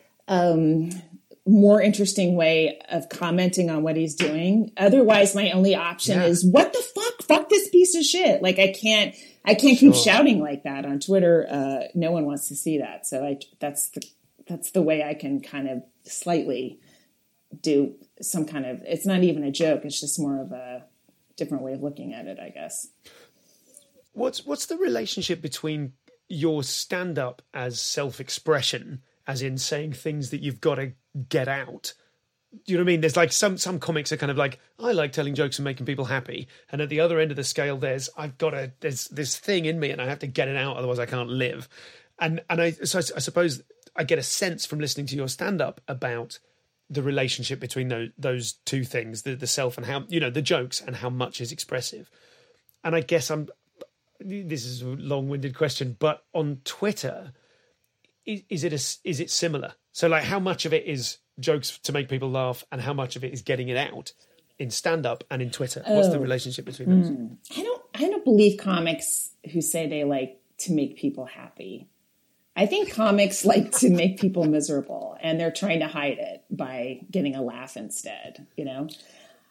more interesting way of commenting on what he's doing. Otherwise, my only option is, what the fuck? Fuck this piece of shit. Like I can't keep shouting like that on Twitter. No one wants to see that. So that's the way I can kind of slightly do some kind of, it's not even a joke. It's just more of a different way of looking at it, I guess. What's the relationship between your stand-up as self-expression, as in saying things that you've got to get out? Do you know what I mean? There's like some comics are kind of like, I like telling jokes and making people happy. And at the other end of the scale, there's this thing in me and I have to get it out. Otherwise I can't live. And I suppose I get a sense from listening to your stand-up about the relationship between those two things, the self and how, the jokes and how much is expressive. And I guess this is a long-winded question, but on Twitter, is it similar? So like how much of it is jokes to make people laugh and how much of it is getting it out in stand-up and in Twitter? What's the relationship between those? I don't believe comics who say they like to make people happy. I think comics like to make people miserable and they're trying to hide it by getting a laugh instead,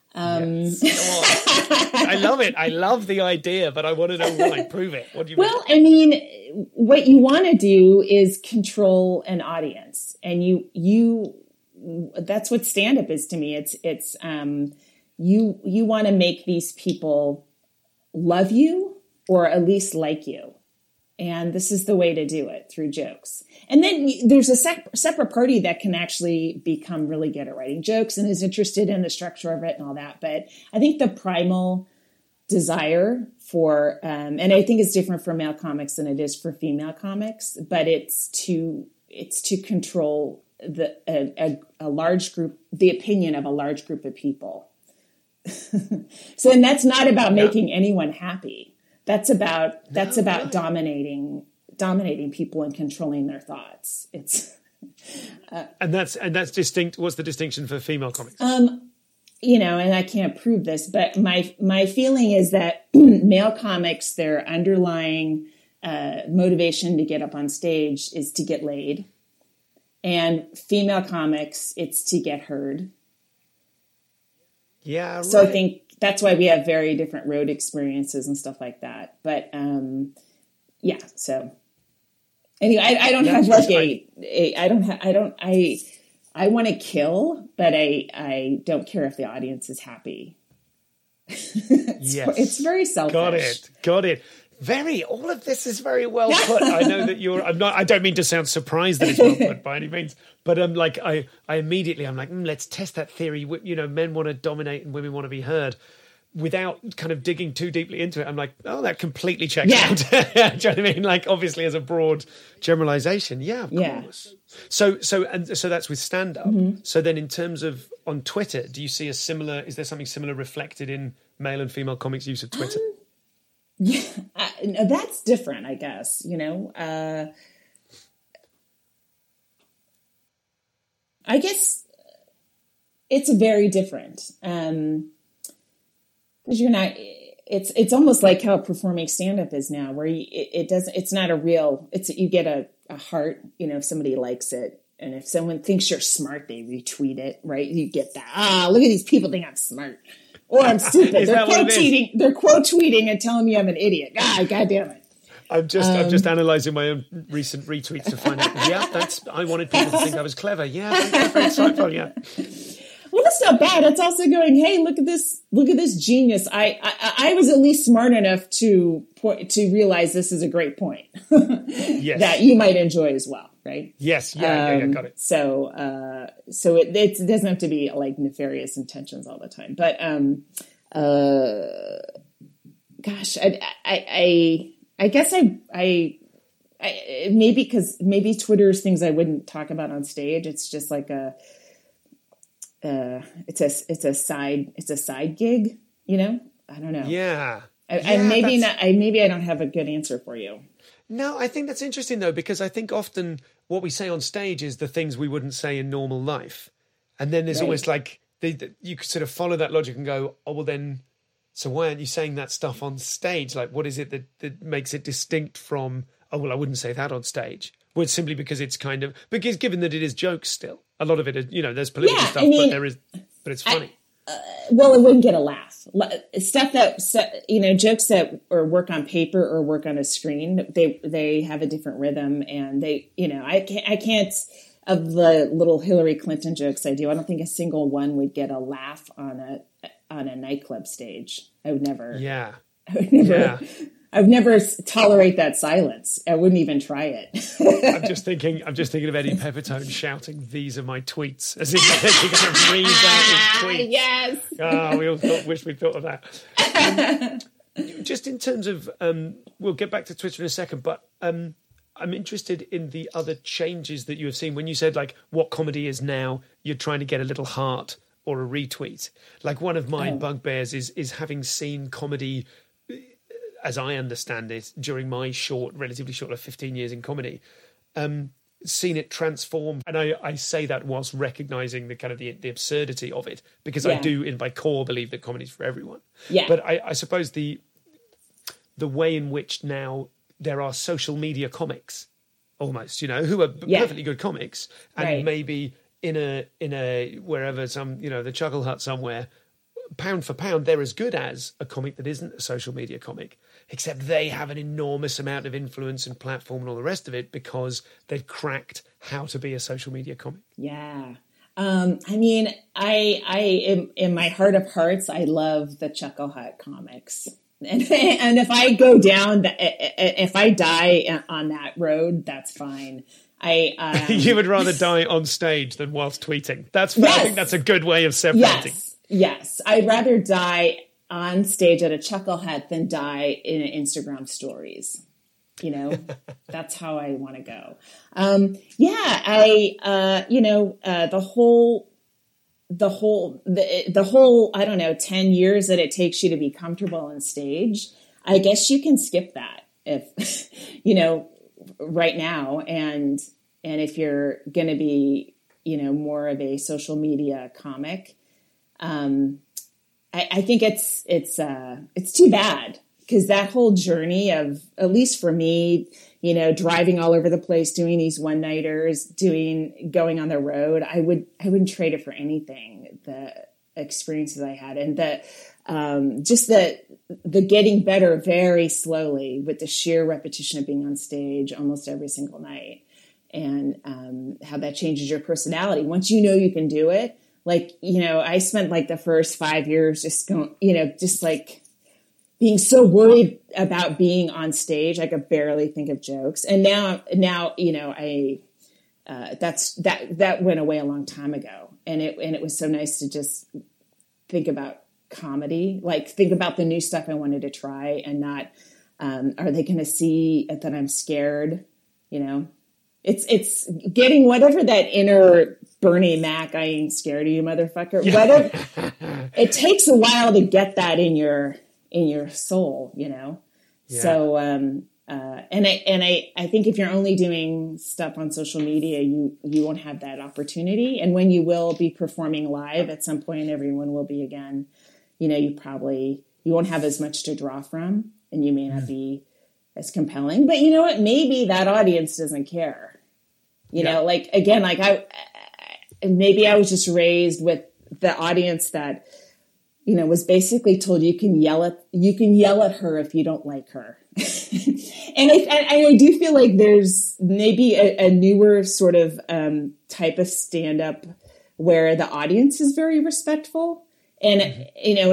Yes. Go on. I love it. I love the idea, but I want to know why. Prove it. What do you mean? Well, I mean, what you want to do is control an audience, and that's what stand-up is to me. It's you want to make these people love you or at least like you. And this is the way to do it, through jokes. And then there's a separate party that can actually become really good at writing jokes and is interested in the structure of it and all that. But I think the primal desire for, and I think it's different for male comics than it is for female comics, but it's to control a large group, the opinion of a large group of people. So, and that's not about making anyone happy. That's about dominating people and controlling their thoughts. It's and that's distinct. What's the distinction for female comics? And I can't prove this, but my feeling is that male comics, their underlying motivation to get up on stage is to get laid, and female comics, it's to get heard. Yeah. Right. So I think that's why we have very different road experiences and stuff like that. But yeah. So anyway, I don't have like I want to kill, but I don't care if the audience is happy. Yes. It's very selfish. Got it. All of this is very well put. I know that I don't mean to sound surprised that it's well put by any means, but I immediately, I'm like, let's test that theory. Men want to dominate and women want to be heard, without kind of digging too deeply into it. I'm like, that completely checks out. Do you know what I mean? Like, obviously as a broad generalization. Yeah, of course. So that's with stand-up. Mm-hmm. So then in terms of on Twitter, do you see is there something similar reflected in male and female comics' use of Twitter? Yeah, that's different, I guess. I guess it's very different. Because you're not. It's almost like how performing stand-up is now, where it's not a real. You get a heart. If somebody likes it, and if someone thinks you're smart, they retweet it. Right? You get that. Look at these people think I'm smart. Or I'm stupid. They're quote tweeting and telling me I'm an idiot. God damn it. I'm just analysing my own recent retweets to find out. I wanted people to think I was clever. Yeah, that's very insightful. Yeah. Well, that's not bad. It's also going, hey, look at this genius. I was at least smart enough to realize this is a great point yes. that you might enjoy as well. Right? Yes. Yeah, got it. So it doesn't have to be like nefarious intentions all the time. But, gosh, I guess I maybe Twitter's things I wouldn't talk about on stage. It's just like it's a side gig, I don't know. Yeah. Maybe I don't have a good answer for you. No, I think that's interesting, though, because I think often what we say on stage is the things we wouldn't say in normal life. And then there's almost like you could sort of follow that logic and go, oh, well, then, so why aren't you saying that stuff on stage? Like, what is it that makes it distinct from, oh, well, I wouldn't say that on stage? Well, it's simply because it's because given that it is jokes still, a lot of it is, there's political stuff, but it's funny. Well, it wouldn't get a laugh. Stuff that, jokes that or work on paper or work on a screen, they have a different rhythm, and I can't, of the little Hillary Clinton jokes I do, I don't think a single one would get a laugh on a nightclub stage. I would never. Yeah. I would never tolerate that silence. I wouldn't even try it. I'm just thinking of Eddie Pepitone shouting, "These are my tweets," as if he's going to read out his tweets. Yes. We all wish we'd thought of that. Just in terms of, we'll get back to Twitter in a second, but I'm interested in the other changes that you have seen. When you said like what comedy is now, you're trying to get a little heart or a retweet. Like one of my bugbears is having seen comedy, as I understand it, during my relatively short 15 years in comedy, seen it transform. And I say that whilst recognising the kind of the absurdity of it, because I do, in my core, believe that comedy is for everyone. Yeah. But I suppose the way in which now there are social media comics, almost, who are perfectly good comics, and maybe in a wherever the Chuckle Hut somewhere, pound for pound, they're as good as a comic that isn't a social media comic, except they have an enormous amount of influence and platform and all the rest of it because they've cracked how to be a social media comic. Yeah. I mean, I in my heart of hearts, I love the Chuckle Hut comics. And if I go down, if I die on that road, that's fine. You would rather die on stage than whilst tweeting. Yes. I think that's a good way of separating. Yes. I'd rather die on stage at a Chuckle Hut than die in Instagram stories. You know, that's how I want to go. The whole, I don't know, 10 years that it takes you to be comfortable on stage. I guess you can skip that if, you know, right now. And if you're going to be, you know, more of a social media comic, I think it's too bad. Because that whole journey of, at least for me, you know, driving all over the place, doing these one-nighters, going on the road, I wouldn't trade it for anything. The experiences I had, and just the getting better very slowly with the sheer repetition of being on stage almost every single night, and how that changes your personality once you know you can do it. Like, you know, I spent like the first 5 years just going, you know, just like being so worried about being on stage, I could barely think of jokes. And now, you know, that went away a long time ago. And it was so nice to just think about comedy, like think about the new stuff I wanted to try, and not, are they going to see that I'm scared? You know, it's getting whatever that inner Bernie Mac, I ain't scared of you, motherfucker. Whatever. It takes a while to get that in your soul, you know? Yeah. So, I think if you're only doing stuff on social media, you won't have that opportunity. And when you will be performing live at some point, everyone will be again, you know, you won't have as much to draw from, and you may not be as compelling, but you know what? Maybe that audience doesn't care, you know, like, again, like maybe I was just raised with the audience that, you know, was basically told you can yell at her if you don't like her. And I do feel like there's maybe a newer sort of type of stand-up where the audience is very respectful. And, you know,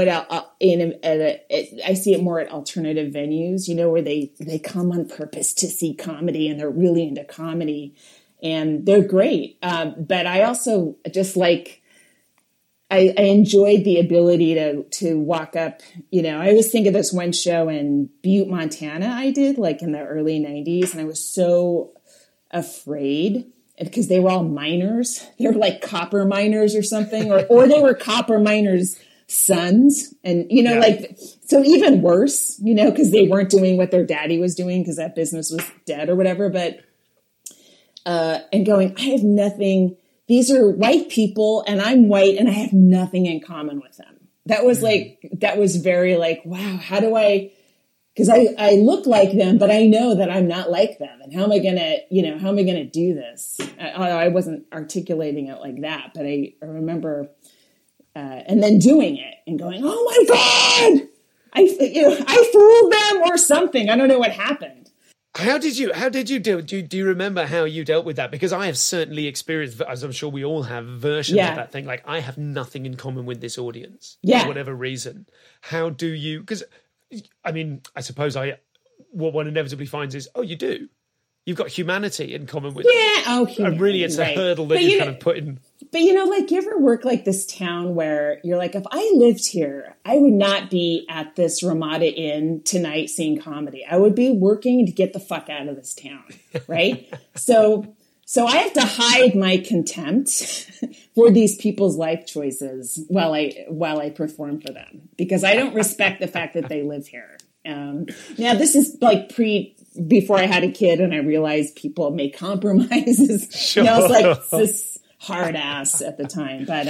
I see it more at alternative venues, you know, where they come on purpose to see comedy, and they're really into comedy, and they're great. But I also just like, I enjoyed the ability to walk up, you know, I always think of this one show in Butte, Montana I did like in the early 90s. And I was so afraid because they were all miners. They were like copper miners or something, or they were copper miners' sons. And, you know, like, so even worse, you know, because they weren't doing what their daddy was doing because that business was dead or whatever. But, and going, I have nothing. These are white people and I'm white and I have nothing in common with them. That was that was very like, wow, how do because I look like them, but I know that I'm not like them. And how am I going to do this? I wasn't articulating it like that, but I remember, and then doing it and going, oh my God, I fooled them or something. I don't know what happened. How did you do it? Do you remember how you dealt with that? Because I have certainly experienced, as I'm sure we all have, versions of that thing. Like, I have nothing in common with this audience for whatever reason. How do you, because I mean, I suppose what one inevitably finds is, oh, you do. You've got humanity in common with them. Okay. And really it's a hurdle that you kind of put in. But, you know, like, you ever work like this town where you're like, if I lived here, I would not be at this Ramada Inn tonight seeing comedy. I would be working to get the fuck out of this town, right? So I have to hide my contempt for these people's life choices while I perform for them, because I don't respect the fact that they live here. Now, this is like before I had a kid and I realized people make compromises. Sure. And I was like this hard ass at the time. But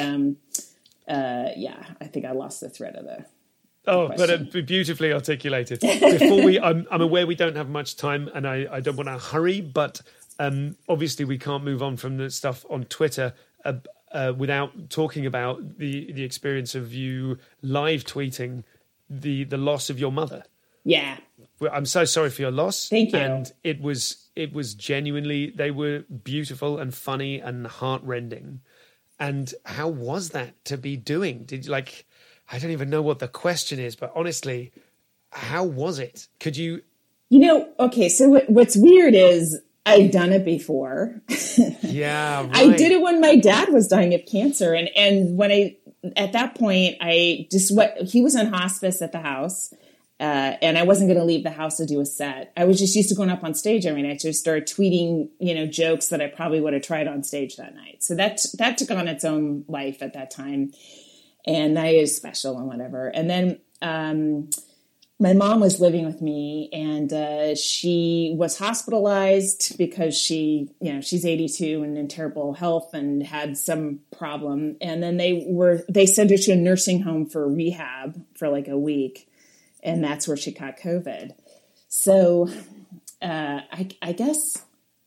I think I lost the thread of the question. But beautifully articulated. Before I'm aware we don't have much time and I don't want to hurry, but obviously we can't move on from the stuff on Twitter. without talking about the experience of you live tweeting the loss of your mother. Yeah. I'm so sorry for your loss. Thank you. And it was genuinely, they were beautiful and funny and heartrending. And how was that to be doing? Did you I don't even know what the question is, but honestly, how was it? Could you? Okay, so what's weird is I've done it before. Yeah, right. I did it when my dad was dying of cancer. And when at that point, he was in hospice at the house. And I wasn't going to leave the house to do a set. I was just used to going up on stage every night. So I started tweeting, jokes that I probably would have tried on stage that night. So that took on its own life at that time. And that is special and whatever. And then my mom was living with me, and she was hospitalized because she's 82 and in terrible health and had some problem. And then they sent her to a nursing home for rehab for like a week. And that's where she caught COVID. So I guess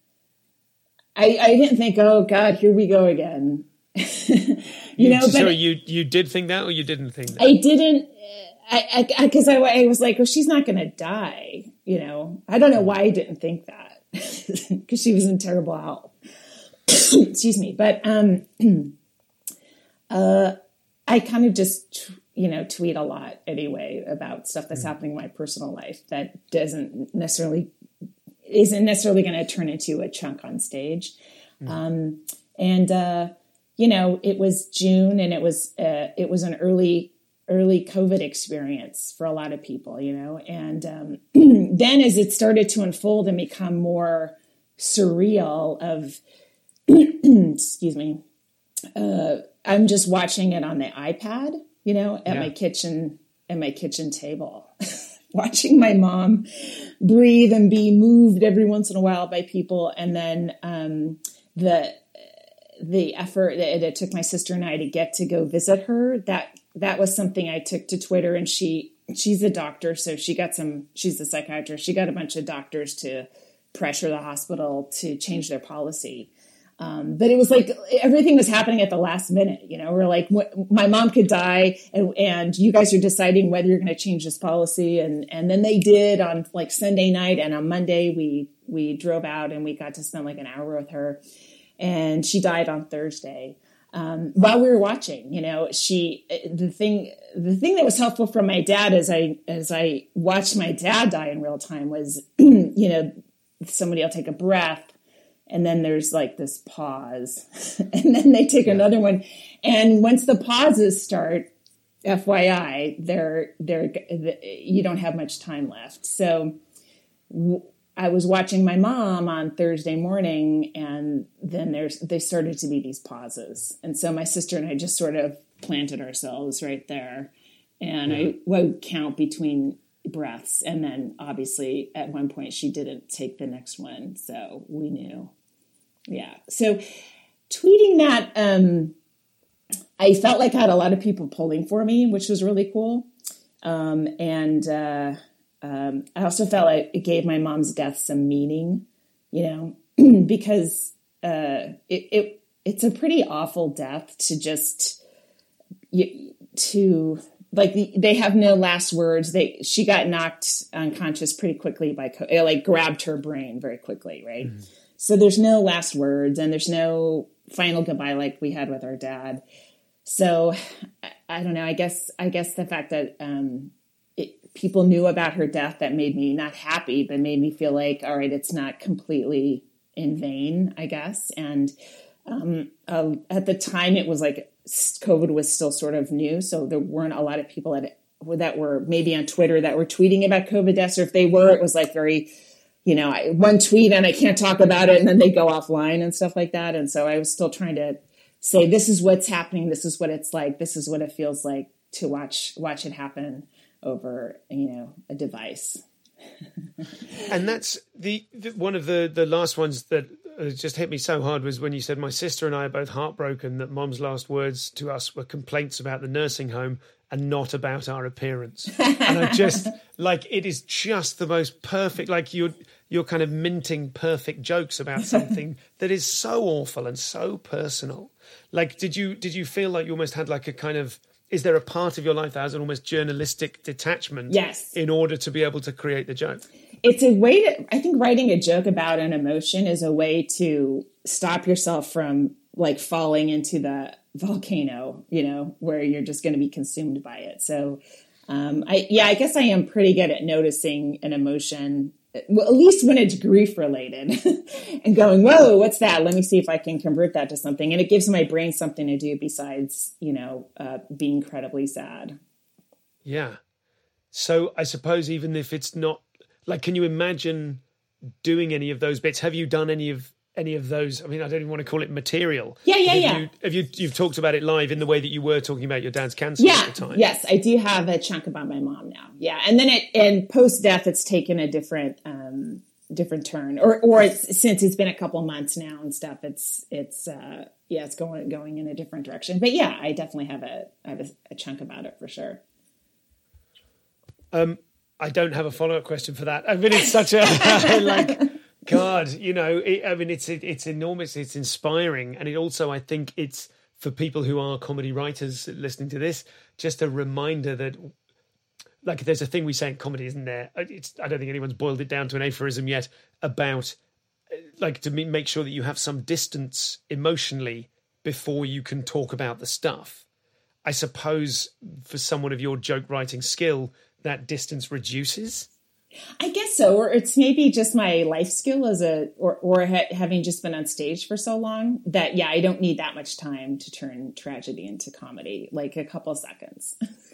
I didn't think, oh God, here we go again. So you did think that, or you didn't think that? I didn't, because I was like, well, she's not going to die. I don't know why I didn't think that, because she was in terrible health. Excuse me. But I kind of just, tweet a lot anyway about stuff that's happening in my personal life that isn't necessarily going to turn into a chunk on stage. It was June, and it was an early COVID experience for a lot of people, and then as it started to unfold and become more surreal of, excuse me, I'm just watching it on the iPad, at my kitchen table, watching my mom breathe and be moved every once in a while by people. And then the effort that it took my sister and I to get to go visit her, that was something I took to Twitter. And she's a doctor, so she's a psychiatrist. She got a bunch of doctors to pressure the hospital to change their policy. But it was like everything was happening at the last minute. We're like, my mom could die, and you guys are deciding whether you're going to change this policy. And then they did on like Sunday night, and on Monday we drove out and we got to spend like an hour with her, and she died on Thursday. While we were watching, the thing that was helpful from my dad as I watched my dad die in real time was, somebody will take a breath. And then there's like this pause, and then they take another one. And once the pauses start, FYI, you don't have much time left. So I was watching my mom on Thursday morning, and then they started to be these pauses. And so my sister and I just sort of planted ourselves right there. And I would count between breaths. And then obviously at one point she didn't take the next one. So we knew. Yeah. So tweeting that, I felt like I had a lot of people pulling for me, which was really cool. I also felt like it gave my mom's death some meaning, because it's a pretty awful death to just they have no last words. She got knocked unconscious pretty quickly it grabbed her brain very quickly, right? Mm-hmm. So there's no last words, and there's no final goodbye like we had with our dad. So I don't know. I guess the fact that people knew about her death, that made me not happy, but made me feel like, all right, it's not completely in vain, I guess. And at the time, it was like COVID was still sort of new, so there weren't a lot of people that were maybe on Twitter that were tweeting about COVID deaths, or if they were, it was like very, one tweet and I can't talk about it, and then they go offline and stuff like that. And so I was still trying to say, this is what's happening, this is what it's like, this is what it feels like to watch it happen over, a device. And that's the one of the last ones that just hit me so hard was when you said, my sister and I are both heartbroken that Mom's last words to us were complaints about the nursing home and not about our appearance. And I just, it is just the most perfect, you're kind of minting perfect jokes about something that is so awful and so personal. Like, did you feel like you almost had like a kind of, is there a part of your life that has an almost journalistic detachment? Yes. In order to be able to create the joke? It's a way to, I think writing a joke about an emotion is a way to stop yourself from like falling into the volcano, you know, where you're just going to be consumed by it. So, I guess I am pretty good at noticing an emotion, well, at least when it's grief related, and going, whoa, what's that? Let me see if I can convert that to something. And it gives my brain something to do besides, being incredibly sad. Yeah. So I suppose even if it's not, like, can you imagine doing any of those bits? Have you done any of those? I mean, I don't even want to call it material. Yeah. You've talked about it live in the way that you were talking about your dad's cancer at the time? Yes, I do have a chunk about my mom now. Yeah, and then and post death, it's taken a different turn, or since it's been a couple months now and stuff, it's going in a different direction. But yeah, I definitely have a chunk about it for sure. I don't have a follow-up question for that. I mean, it's such a like. God, it's enormous. It's inspiring. And it also, I think it's for people who are comedy writers listening to this, just a reminder that, like, there's a thing we say in comedy, isn't there? I don't think anyone's boiled it down to an aphorism yet about, like, to make sure that you have some distance emotionally before you can talk about the stuff. I suppose for someone of your joke writing skill, that distance reduces. I guess so, or it's maybe just my life skill having just been on stage for so long that, I don't need that much time to turn tragedy into comedy, like a couple seconds.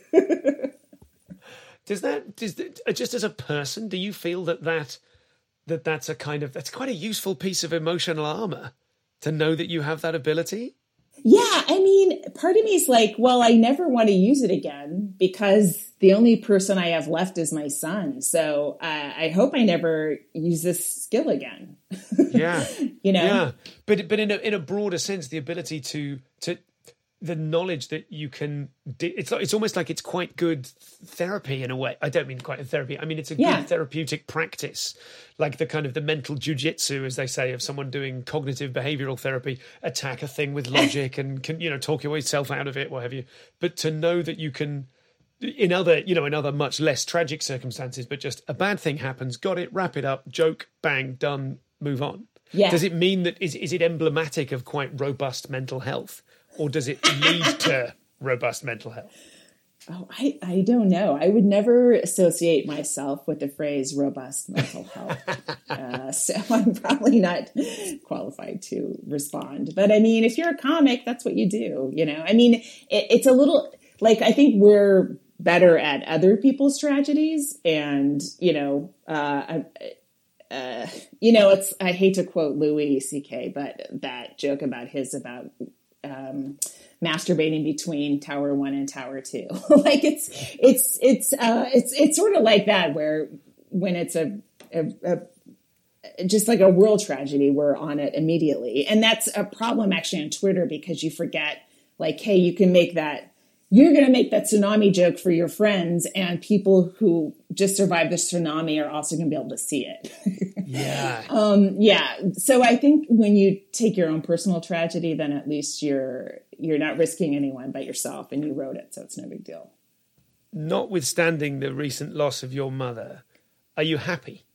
Just as a person, do you feel that's that's quite a useful piece of emotional armor to know that you have that ability? Yeah, I mean, part of me is like, well, I never want to use it again because the only person I have left is my son. So I hope I never use this skill again. Yeah. Yeah. But in a broader sense, the ability to the knowledge that you can, it's almost like it's quite good therapy in a way. I don't mean quite a therapy. I mean, it's a good therapeutic practice, like the kind of the mental jujitsu, as they say, of someone doing cognitive behavioral therapy, attack a thing with logic and can, talk yourself out of it, what have you. But to know that you can, in other much less tragic circumstances, but just a bad thing happens, got it, wrap it up, joke, bang, done, move on. Yeah. Does it mean that, is it emblematic of quite robust mental health? Or does it lead to robust mental health? Oh, I don't know. I would never associate myself with the phrase robust mental health. So I'm probably not qualified to respond. But I mean, if you're a comic, that's what you do. I mean, it's a little like, I think we're better at other people's tragedies. And, I hate to quote Louis C.K., but that joke about masturbating between Tower 1 and Tower 2. Like it's sort of like that, where when it's just like a world tragedy, we're on it immediately. And that's a problem actually on Twitter, because you forget, like, hey, you're going to make that tsunami joke for your friends, and people who just survived the tsunami are also going to be able to see it. Yeah. So I think when you take your own personal tragedy, then at least you're not risking anyone but yourself, and you wrote it, so it's no big deal. Notwithstanding the recent loss of your mother, are you happy?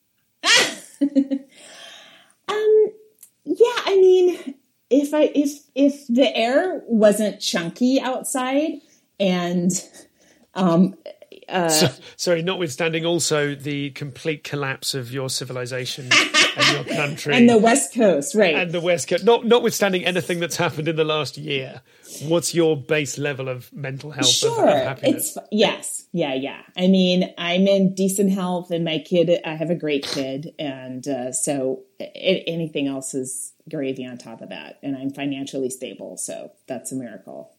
Yeah, I mean, if the air wasn't chunky outside and sorry, notwithstanding also the complete collapse of your civilization and your country. And the West Coast, right. And the West Coast. Notwithstanding anything that's happened in the last year, what's your base level of mental health? Sure. Of happiness? Yes. Yeah. I mean, I'm in decent health, and I have a great kid. And so anything else is gravy on top of that. And I'm financially stable. So that's a miracle.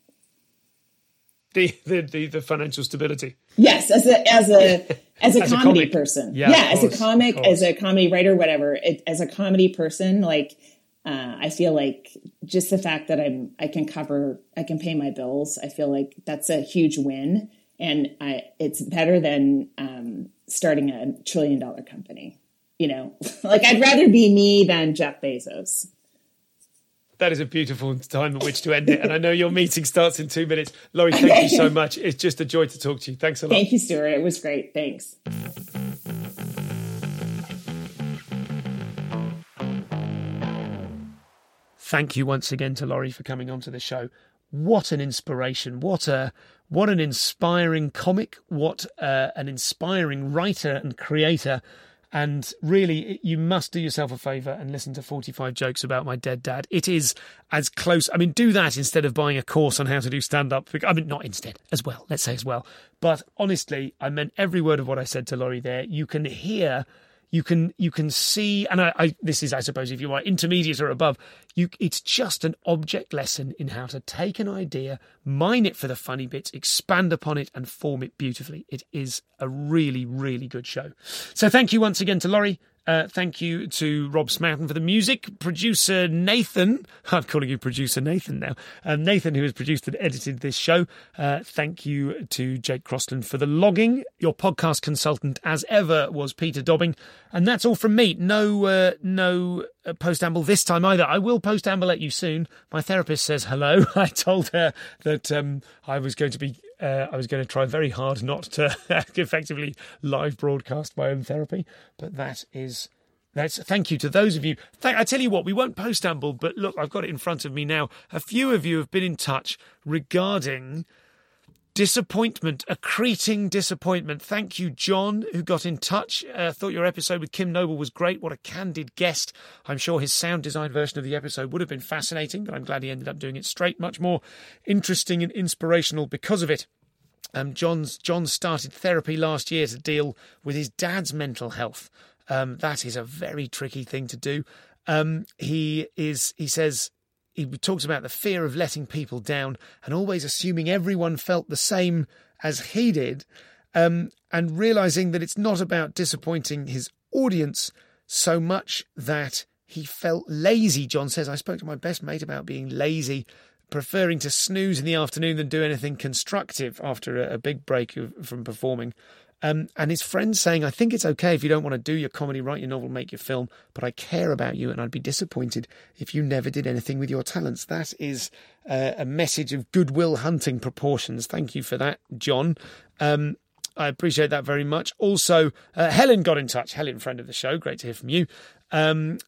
The financial stability. Yes, as a comedy person. Yeah, as a comic, as a comedy writer, whatever. As a comedy person, like I feel like just the fact that I can pay my bills. I feel like that's a huge win, and it's better than starting a $1 trillion company. like I'd rather be me than Jeff Bezos. That is a beautiful time at which to end it. And I know your meeting starts in 2 minutes. Laurie, thank you so much. It's just a joy to talk to you. Thanks a lot. Thank you, Stuart. It was great. Thanks. Thank you once again to Laurie for coming onto the show. What an inspiration. What an inspiring comic. What an inspiring writer and creator. And really, you must do yourself a favour and listen to 45 Jokes About My Dead Dad. It is as close. I mean, do that instead of buying a course on how to do stand-up. I mean, not instead, as well. Let's say as well. But honestly, I meant every word of what I said to Laurie there. You can hear... You can see, and this is, I suppose, if you are intermediate or above, it's just an object lesson in how to take an idea, mine it for the funny bits, expand upon it, and form it beautifully. It is a really, really good show. So thank you once again to Laurie. Thank you to Rob Smoughton for the music. Producer Nathan, I'm calling you Producer Nathan now. Nathan, who has produced and edited this show. Thank you to Jake Crossland for the logging. Your podcast consultant, as ever, was Peter Dobbing. And that's all from me. No post-amble this time either. I will post-amble at you soon. My therapist says hello. I told her that I was going to try very hard not to effectively live broadcast my own therapy. But that's thank you to those of you. I tell you what, we won't post-amble, but look, I've got it in front of me now. A few of you have been in touch regarding disappointment, accreting disappointment. Thank you, John, who got in touch. Thought your episode with Kim Noble was great. What a candid guest. I'm sure his sound design version of the episode would have been fascinating, but I'm glad he ended up doing it straight. Much more interesting and inspirational because of it. John started therapy last year to deal with his dad's mental health. That is a very tricky thing to do. He says he talks about the fear of letting people down and always assuming everyone felt the same as he did, and realising that it's not about disappointing his audience so much that he felt lazy. John says, I spoke to my best mate about being lazy, preferring to snooze in the afternoon than do anything constructive after a big break from performing. And his friends saying, I think it's okay if you don't want to do your comedy, write your novel, make your film, but I care about you and I'd be disappointed if you never did anything with your talents. That is a message of goodwill hunting proportions. Thank you for that, John. I appreciate that very much. Also, Helen got in touch. Helen, friend of the show. Great to hear from you. And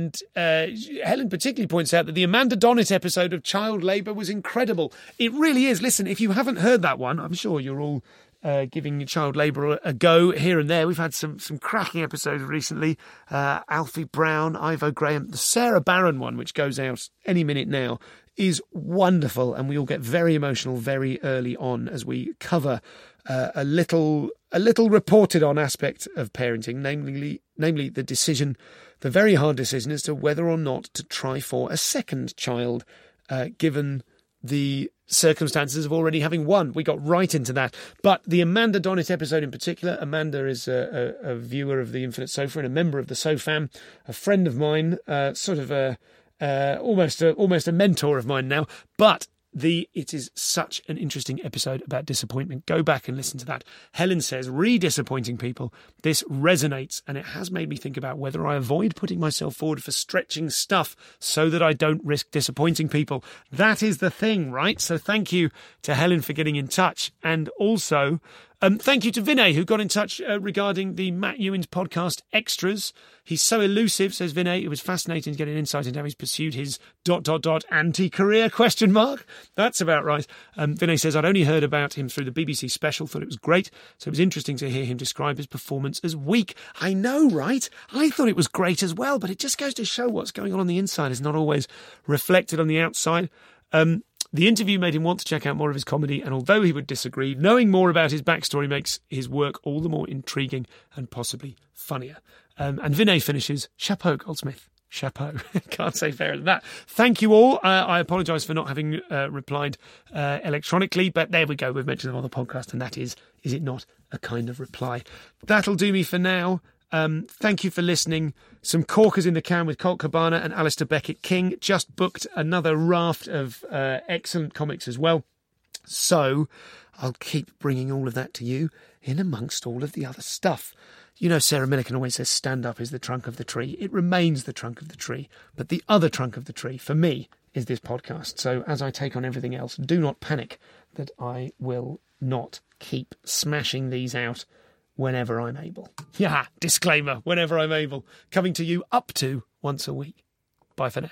Helen particularly points out that the Amanda Donnet episode of child labour was incredible. It really is. Listen, if you haven't heard that one, I'm sure you're all giving child labour a go here and there. We've had some cracking episodes recently. Alfie Brown, Ivo Graham, the Sarah Barron one, which goes out any minute now, is wonderful, and we all get very emotional very early on as we cover a little reported on aspect of parenting, namely the very hard decision as to whether or not to try for a second child, given the circumstances of already having one. We got right into that. But the Amanda Donnet episode in particular, Amanda is a viewer of the Infinite Sofa and a member of the SoFam, a friend of mine, almost a mentor of mine now. But it is such an interesting episode about disappointment. Go back and listen to that. Helen says, re-disappointing people. This resonates, and it has made me think about whether I avoid putting myself forward for stretching stuff so that I don't risk disappointing people. That is the thing, right? So thank you to Helen for getting in touch. And also, thank you to Vinay, who got in touch regarding the Matt Ewins podcast Extras. He's so elusive, says Vinay. It was fascinating to get an insight into how he's pursued his ... anti-career ? That's about right. Vinay says, I'd only heard about him through the BBC special, thought it was great. So it was interesting to hear him describe his performance as weak. I know, right? I thought it was great as well, but it just goes to show what's going on the inside is not always reflected on the outside. The interview made him want to check out more of his comedy, and although he would disagree, knowing more about his backstory makes his work all the more intriguing and possibly funnier. And Vinay finishes, chapeau, Goldsmith. Chapeau. Can't say fairer than that. Thank you all. I apologise for not having replied electronically, but there we go. We've mentioned them on the podcast, and that is it not a kind of reply? That'll do me for now. Thank you for listening. Some corkers in the can with Colt Cabana and Alistair Beckett King. Just booked another raft of excellent comics as well. So I'll keep bringing all of that to you in amongst all of the other stuff. You know, Sarah Millican always says stand-up is the trunk of the tree. It remains the trunk of the tree. But the other trunk of the tree, for me, is this podcast. So as I take on everything else, do not panic that I will not keep smashing these out whenever I'm able. Yeah, disclaimer, whenever I'm able. Coming to you up to once a week. Bye for now.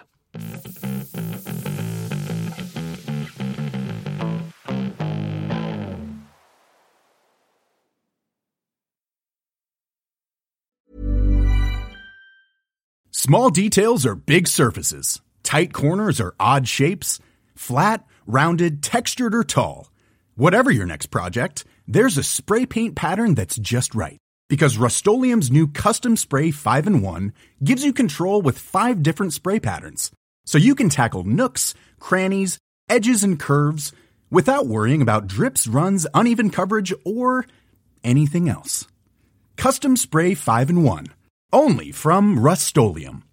Small details are big surfaces. Tight corners are odd shapes. Flat, rounded, textured, or tall. Whatever your next project, there's a spray paint pattern that's just right. Because Rust-Oleum's new Custom Spray 5-in-1 gives you control with 5 different spray patterns. So you can tackle nooks, crannies, edges, and curves without worrying about drips, runs, uneven coverage, or anything else. Custom Spray 5-in-1. Only from Rust-Oleum.